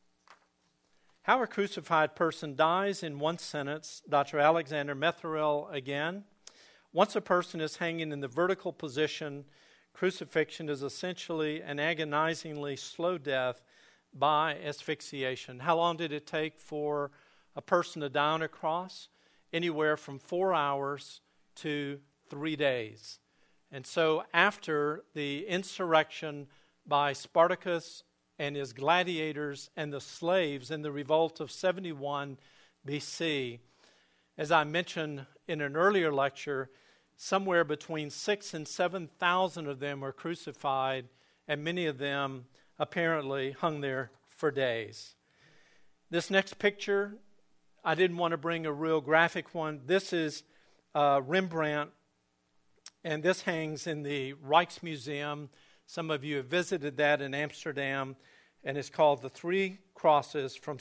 How a crucified person dies in one sentence, Dr. Alexander Metherell again. Once a person is hanging in the vertical position, crucifixion is essentially an agonizingly slow death by asphyxiation. How long did it take for a person to die on a cross? Anywhere from 4 hours to 3 days. And so after the insurrection by Spartacus and his gladiators and the slaves in the revolt of 71 BC, as I mentioned in an earlier lecture, somewhere between 6,000 and 7,000 of them were crucified, and many of them apparently hung there for days. This next picture, I didn't want to bring a real graphic one. This is Rembrandt, and this hangs in the Rijksmuseum. Some of you have visited that in Amsterdam, and it's called The Three Crosses from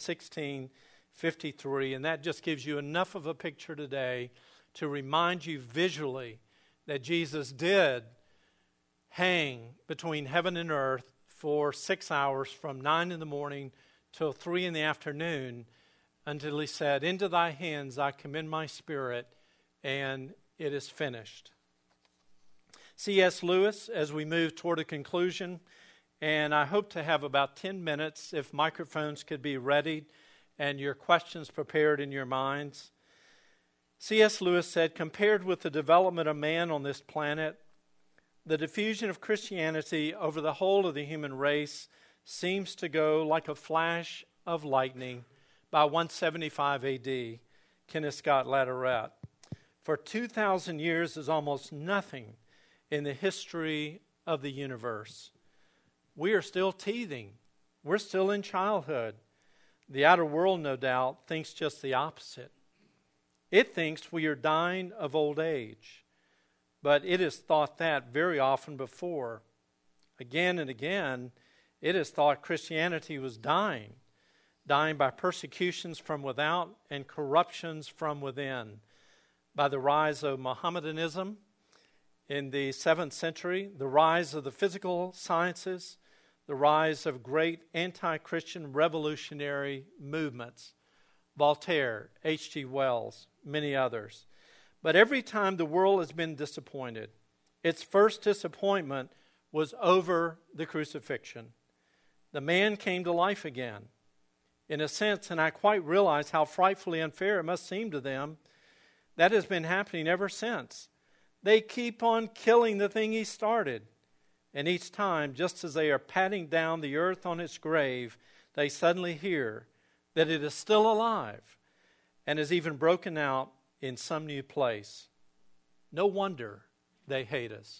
1653, and that just gives you enough of a picture today to remind you visually that Jesus did hang between heaven and earth for 6 hours from 9 in the morning till 3 in the afternoon until he said, "Into thy hands I commend my spirit," and it is finished. C.S. Lewis, as we move toward a conclusion, and I hope to have about 10 minutes if microphones could be ready and your questions prepared in your minds. C.S. Lewis said, compared with the development of man on this planet, the diffusion of Christianity over the whole of the human race seems to go like a flash of lightning by 175 A.D., Kenneth Scott Latourette. For 2,000 years is almost nothing in the history of the universe. We are still teething. We're still in childhood. The outer world, no doubt, thinks just the opposite. It thinks we are dying of old age, but it has thought that very often before. Again and again, it has thought Christianity was dying by persecutions from without and corruptions from within, by the rise of Mohammedanism in the 7th century, the rise of the physical sciences, the rise of great anti-Christian revolutionary movements, Voltaire, H.G. Wells, many others. But every time the world has been disappointed, its first disappointment was over the crucifixion. The man came to life again. In a sense, and I quite realize how frightfully unfair it must seem to them, that has been happening ever since. They keep on killing the thing he started. And each time, just as they are patting down the earth on its grave, they suddenly hear that it is still alive and has even broken out in some new place. No wonder they hate us.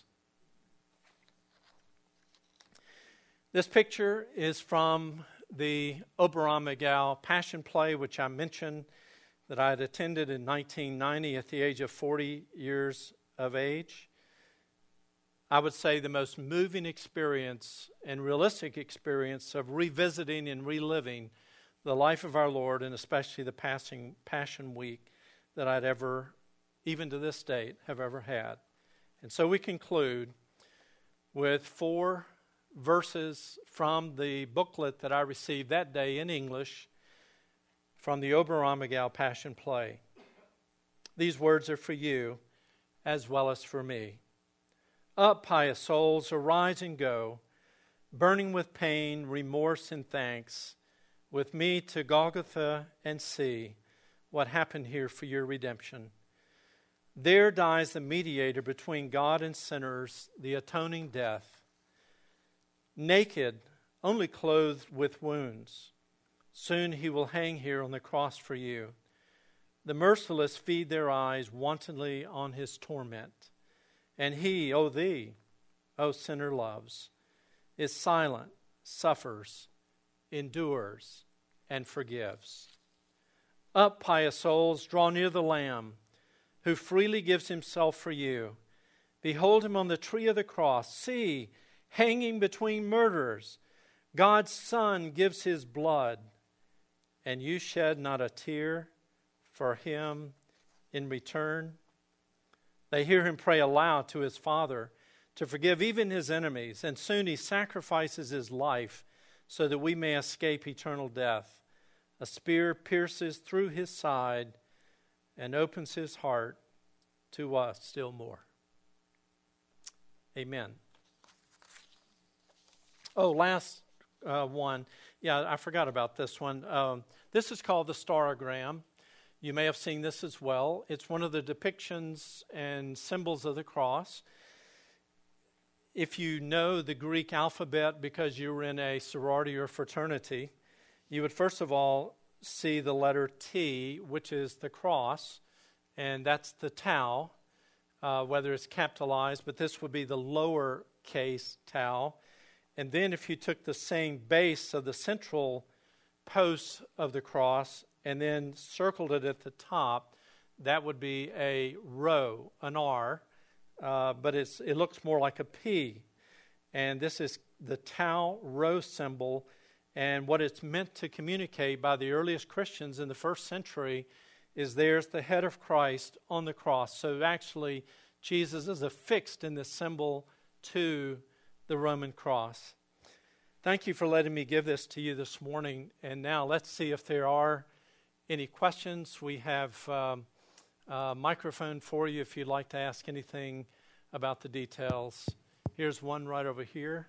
This picture is from the Oberammergau Passion Play, which I mentioned that I had attended in 1990 at the age of 40 years of age. I would say the most moving experience and realistic experience of revisiting and reliving the life of our Lord, and especially the Passion Week that I'd ever, even to this date, have ever had. And so we conclude with 4 verses from the booklet that I received that day in English from the Oberammergau Passion Play. These words are for you as well as for me. Up, pious souls, arise and go, burning with pain, remorse, and thanks. with me to Golgotha and see what happened here for your redemption. There dies the mediator between God and sinners, the atoning death. Naked, only clothed with wounds. Soon he will hang here on the cross for you. The merciless feed their eyes wantonly on his torment. And he, thee, sinner loves, is silent, suffers, endures, and forgives. Up, pious souls, draw near the Lamb, who freely gives himself for you. Behold him on the tree of the cross. See, hanging between murderers, God's Son gives his blood, and you shed not a tear for him in return. They hear him pray aloud to his Father to forgive even his enemies, and soon he sacrifices his life so that we may escape eternal death. A spear pierces through his side and opens his heart to us still more. Amen. Last one. Yeah, I forgot about this one. This is called the Starogram. You may have seen this as well. It's one of the depictions and symbols of the cross. If you know the Greek alphabet because you were in a sorority or fraternity, you would first of all see the letter T, which is the cross, and that's the tau, whether it's capitalized, but this would be the lowercase tau. And then if you took the same base of the central post of the cross and then circled it at the top, that would be a rho, an R, but it looks more like a P. And this is the tau rho symbol, and what it's meant to communicate by the earliest Christians in the first century is there's the head of Christ on the cross. So actually, Jesus is affixed in this symbol to the Roman cross. Thank you for letting me give this to you this morning. And now let's see if there are any questions. We have a microphone for you if you'd like to ask anything about the details. Here's one right over here.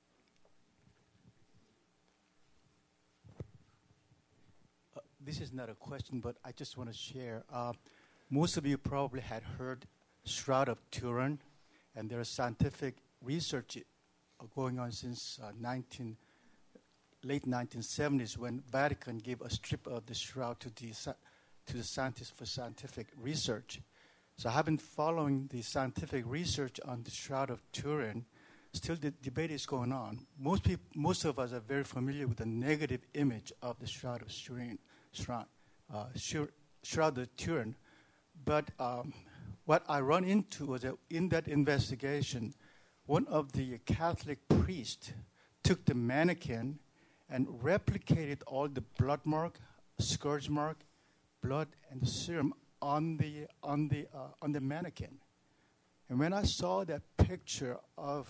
This is not a question, but I just want to share. Most of you probably had heard Shroud of Turin, and there is scientific research going on since late 1970s when Vatican gave a strip of the shroud to the scientists for scientific research. So I have been following the scientific research on the Shroud of Turin. Still, the debate is going on. Most of us are very familiar with the negative image of the Shroud of Turin. Shroud of Turin. But what I run into was that in that investigation, one of the Catholic priests took the mannequin and replicated all the blood mark, scourge mark, blood, and the serum on the mannequin. And when I saw that picture of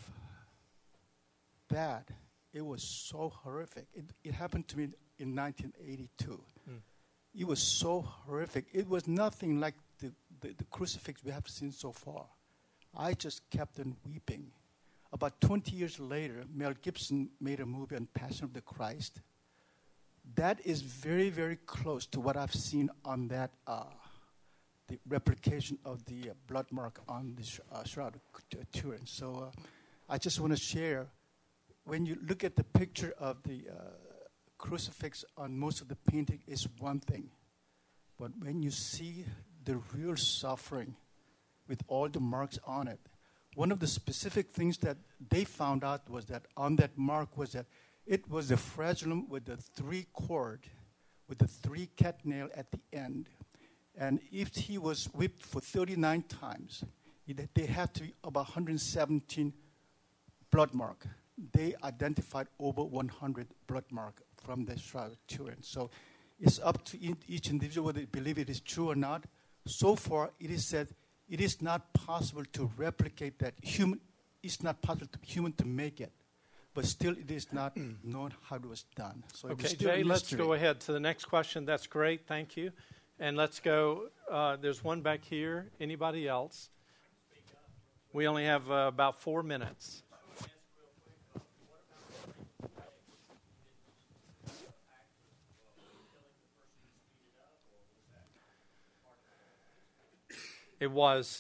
that, it was so horrific. It happened to me in 1982. It was so horrific. It was nothing like the crucifix we have seen so far. I just kept on weeping. About 20 years later, Mel Gibson made a movie on Passion of the Christ. That is very, very close to what I've seen on that, the replication of the blood mark on the Shroud of Turin. So I just want to share, when you look at the picture of the crucifix on most of the painting is one thing. But when you see the real suffering with all the marks on it, one of the specific things that they found out was that on that mark was that it was a flagellum with the 3 cord, with the 3 cat nail at the end. And if he was whipped for 39 times, they had to be about 117 blood mark. They identified over 100 blood mark from the Shroud of Turin. So it's up to each individual whether they believe it is true or not. So far, it is said it is not possible to replicate that. It's not possible to human to make it. But still, it is not known how it was done. So okay, Jay, let's go ahead to the next question. That's great. Thank you. And let's go. There's one back here. Anybody else? We only have about 4 minutes. It was.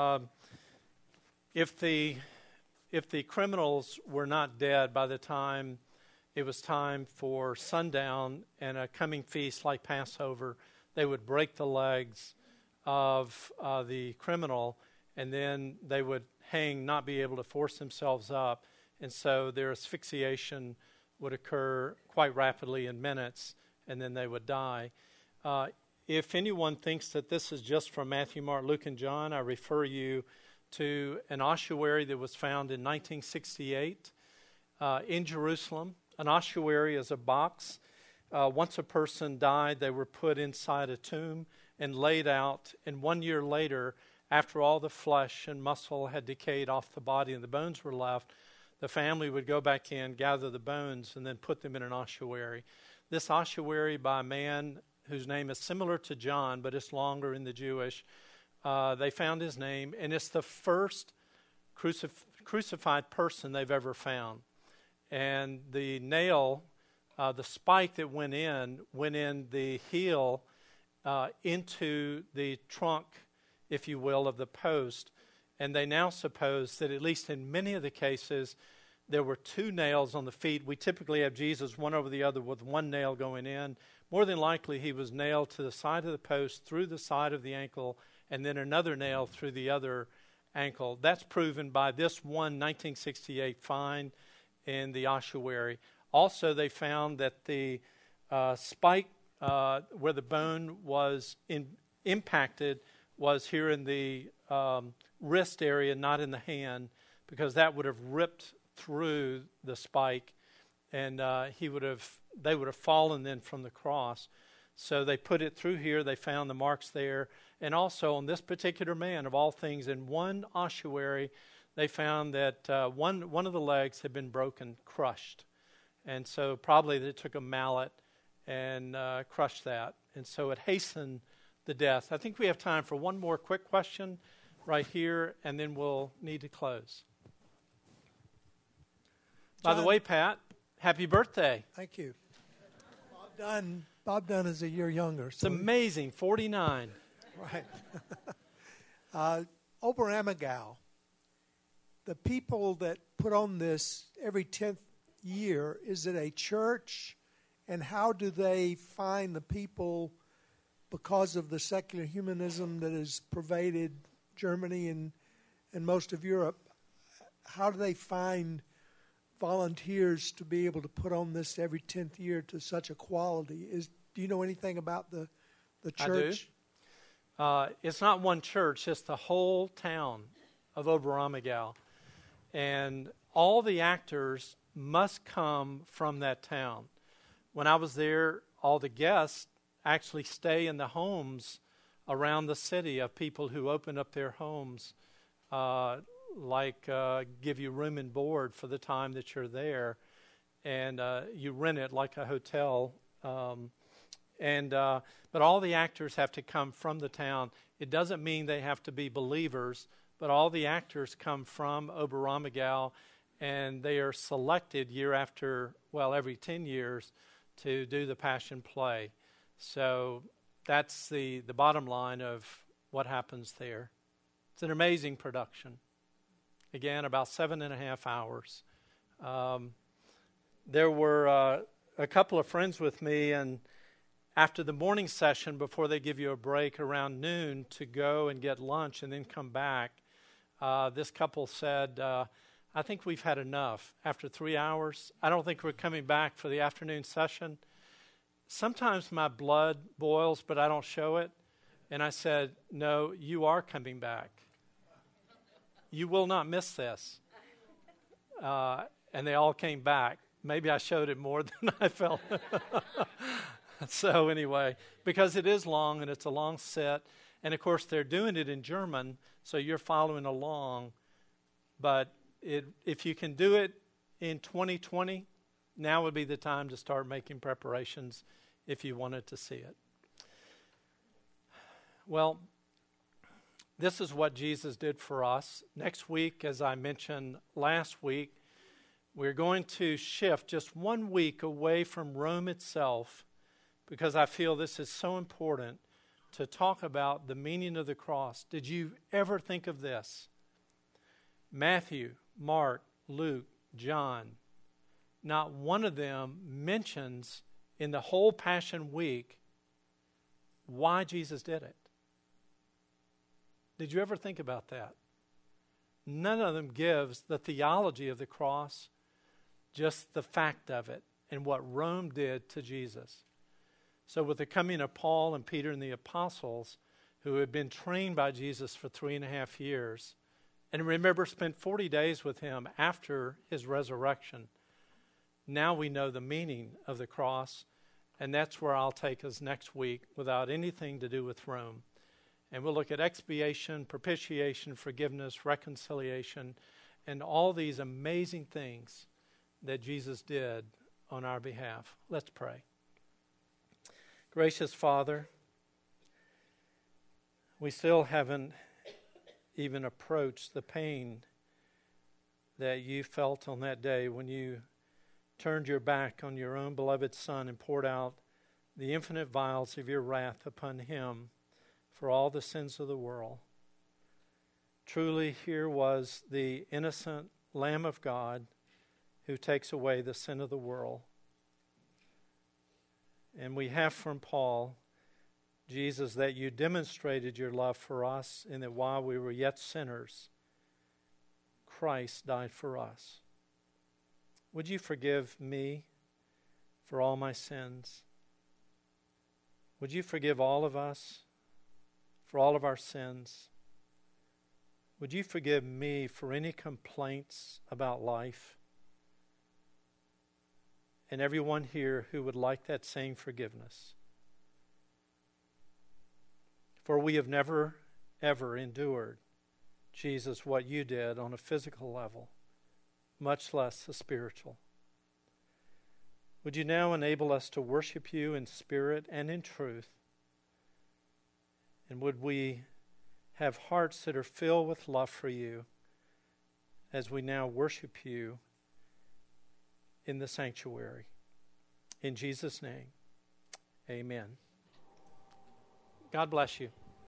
If the criminals were not dead by the time it was time for sundown and a coming feast like Passover, they would break the legs of the criminal, and then they would hang, not be able to force themselves up, and so their asphyxiation would occur quite rapidly in minutes, and then they would die. If anyone thinks that this is just from Matthew, Mark, Luke, and John, I refer you to an ossuary that was found in 1968 in Jerusalem. An ossuary is a box. Once a person died, they were put inside a tomb and laid out. And 1 year later, after all the flesh and muscle had decayed off the body and the bones were left, the family would go back in, gather the bones, and then put them in an ossuary. This ossuary by a man whose name is similar to John, but it's longer in the Jewish, they found his name, and it's the first crucified person they've ever found. And the nail, the spike that went in the heel into the trunk, if you will, of the post. And they now suppose that at least in many of the cases, there were two nails on the feet. We typically have Jesus one over the other with one nail going in. More than likely, he was nailed to the side of the post, through the side of the ankle, and then another nail through the other ankle. That's proven by this one 1968 find in the ossuary. Also, they found that the spike where the bone was impacted was here in the wrist area, not in the hand, because that would have ripped through the spike, and they would have fallen then from the cross. So they put it through here. They found the marks there. And also on this particular man, of all things, in one ossuary, they found that one of the legs had been broken, crushed. And so probably they took a mallet and crushed that. And so it hastened the death. I think we have time for one more quick question right here, and then we'll need to close. John, by the way, Pat, happy birthday. Thank you. Bob Dunn is a year younger. It's amazing, 49. Right. Oberammergau, the people that put on this every 10th year, is it a church? And how do they find the people, because of the secular humanism that has pervaded Germany and most of Europe? How do they find volunteers to be able to put on this every 10th year to such a quality? Do you know anything about the church? I do. It's not one church, it's the whole town of Oberammergau. And all the actors must come from that town. When I was there, all the guests actually stay in the homes around the city of people who open up their homes, give you room and board for the time that you're there, and you rent it like a hotel. But all the actors have to come from the town. It doesn't mean they have to be believers, but all the actors come from Oberammergau, and they are selected every 10 years to do the Passion play. So that's the bottom line of what happens there. It's an amazing production. Again, about 7.5 hours. There were a couple of friends with me, and after the morning session, before they give you a break around noon to go and get lunch and then come back, this couple said, I think we've had enough. After 3 hours, I don't think we're coming back for the afternoon session. Sometimes my blood boils, but I don't show it. And I said, no, you are coming back. You will not miss this. And they all came back. Maybe I showed it more than I felt. So anyway, because it is long and it's a long set. And, of course, they're doing it in German, so you're following along. But if you can do it in 2020, now would be the time to start making preparations if you wanted to see it. Well, this is what Jesus did for us. Next week, as I mentioned last week, we're going to shift just 1 week away from Rome itself, because I feel this is so important, to talk about the meaning of the cross, did you ever think of this? Matthew, Mark, Luke, John, not one of them mentions in the whole Passion Week why Jesus did it. Did you ever think about that? None of them gives the theology of the cross, just the fact of it and what Rome did to Jesus. So with the coming of Paul and Peter and the apostles, who had been trained by Jesus for 3.5 years, and remember spent 40 days with him after his resurrection, now we know the meaning of the cross, and that's where I'll take us next week without anything to do with Rome. And we'll look at expiation, propitiation, forgiveness, reconciliation, and all these amazing things that Jesus did on our behalf. Let's pray. Gracious Father, we still haven't even approached the pain that you felt on that day when you turned your back on your own beloved Son and poured out the infinite vials of your wrath upon him for all the sins of the world. Truly, here was the innocent Lamb of God who takes away the sin of the world. And we have from Paul, Jesus, that you demonstrated your love for us, and that while we were yet sinners, Christ died for us. Would you forgive me for all my sins? Would you forgive all of us for all of our sins? Would you forgive me for any complaints about life? And everyone here who would like that same forgiveness. For we have never, ever endured, Jesus, what you did on a physical level, much less a spiritual. Would you now enable us to worship you in spirit and in truth? And would we have hearts that are filled with love for you as we now worship you in the sanctuary. In Jesus' name, amen. God bless you.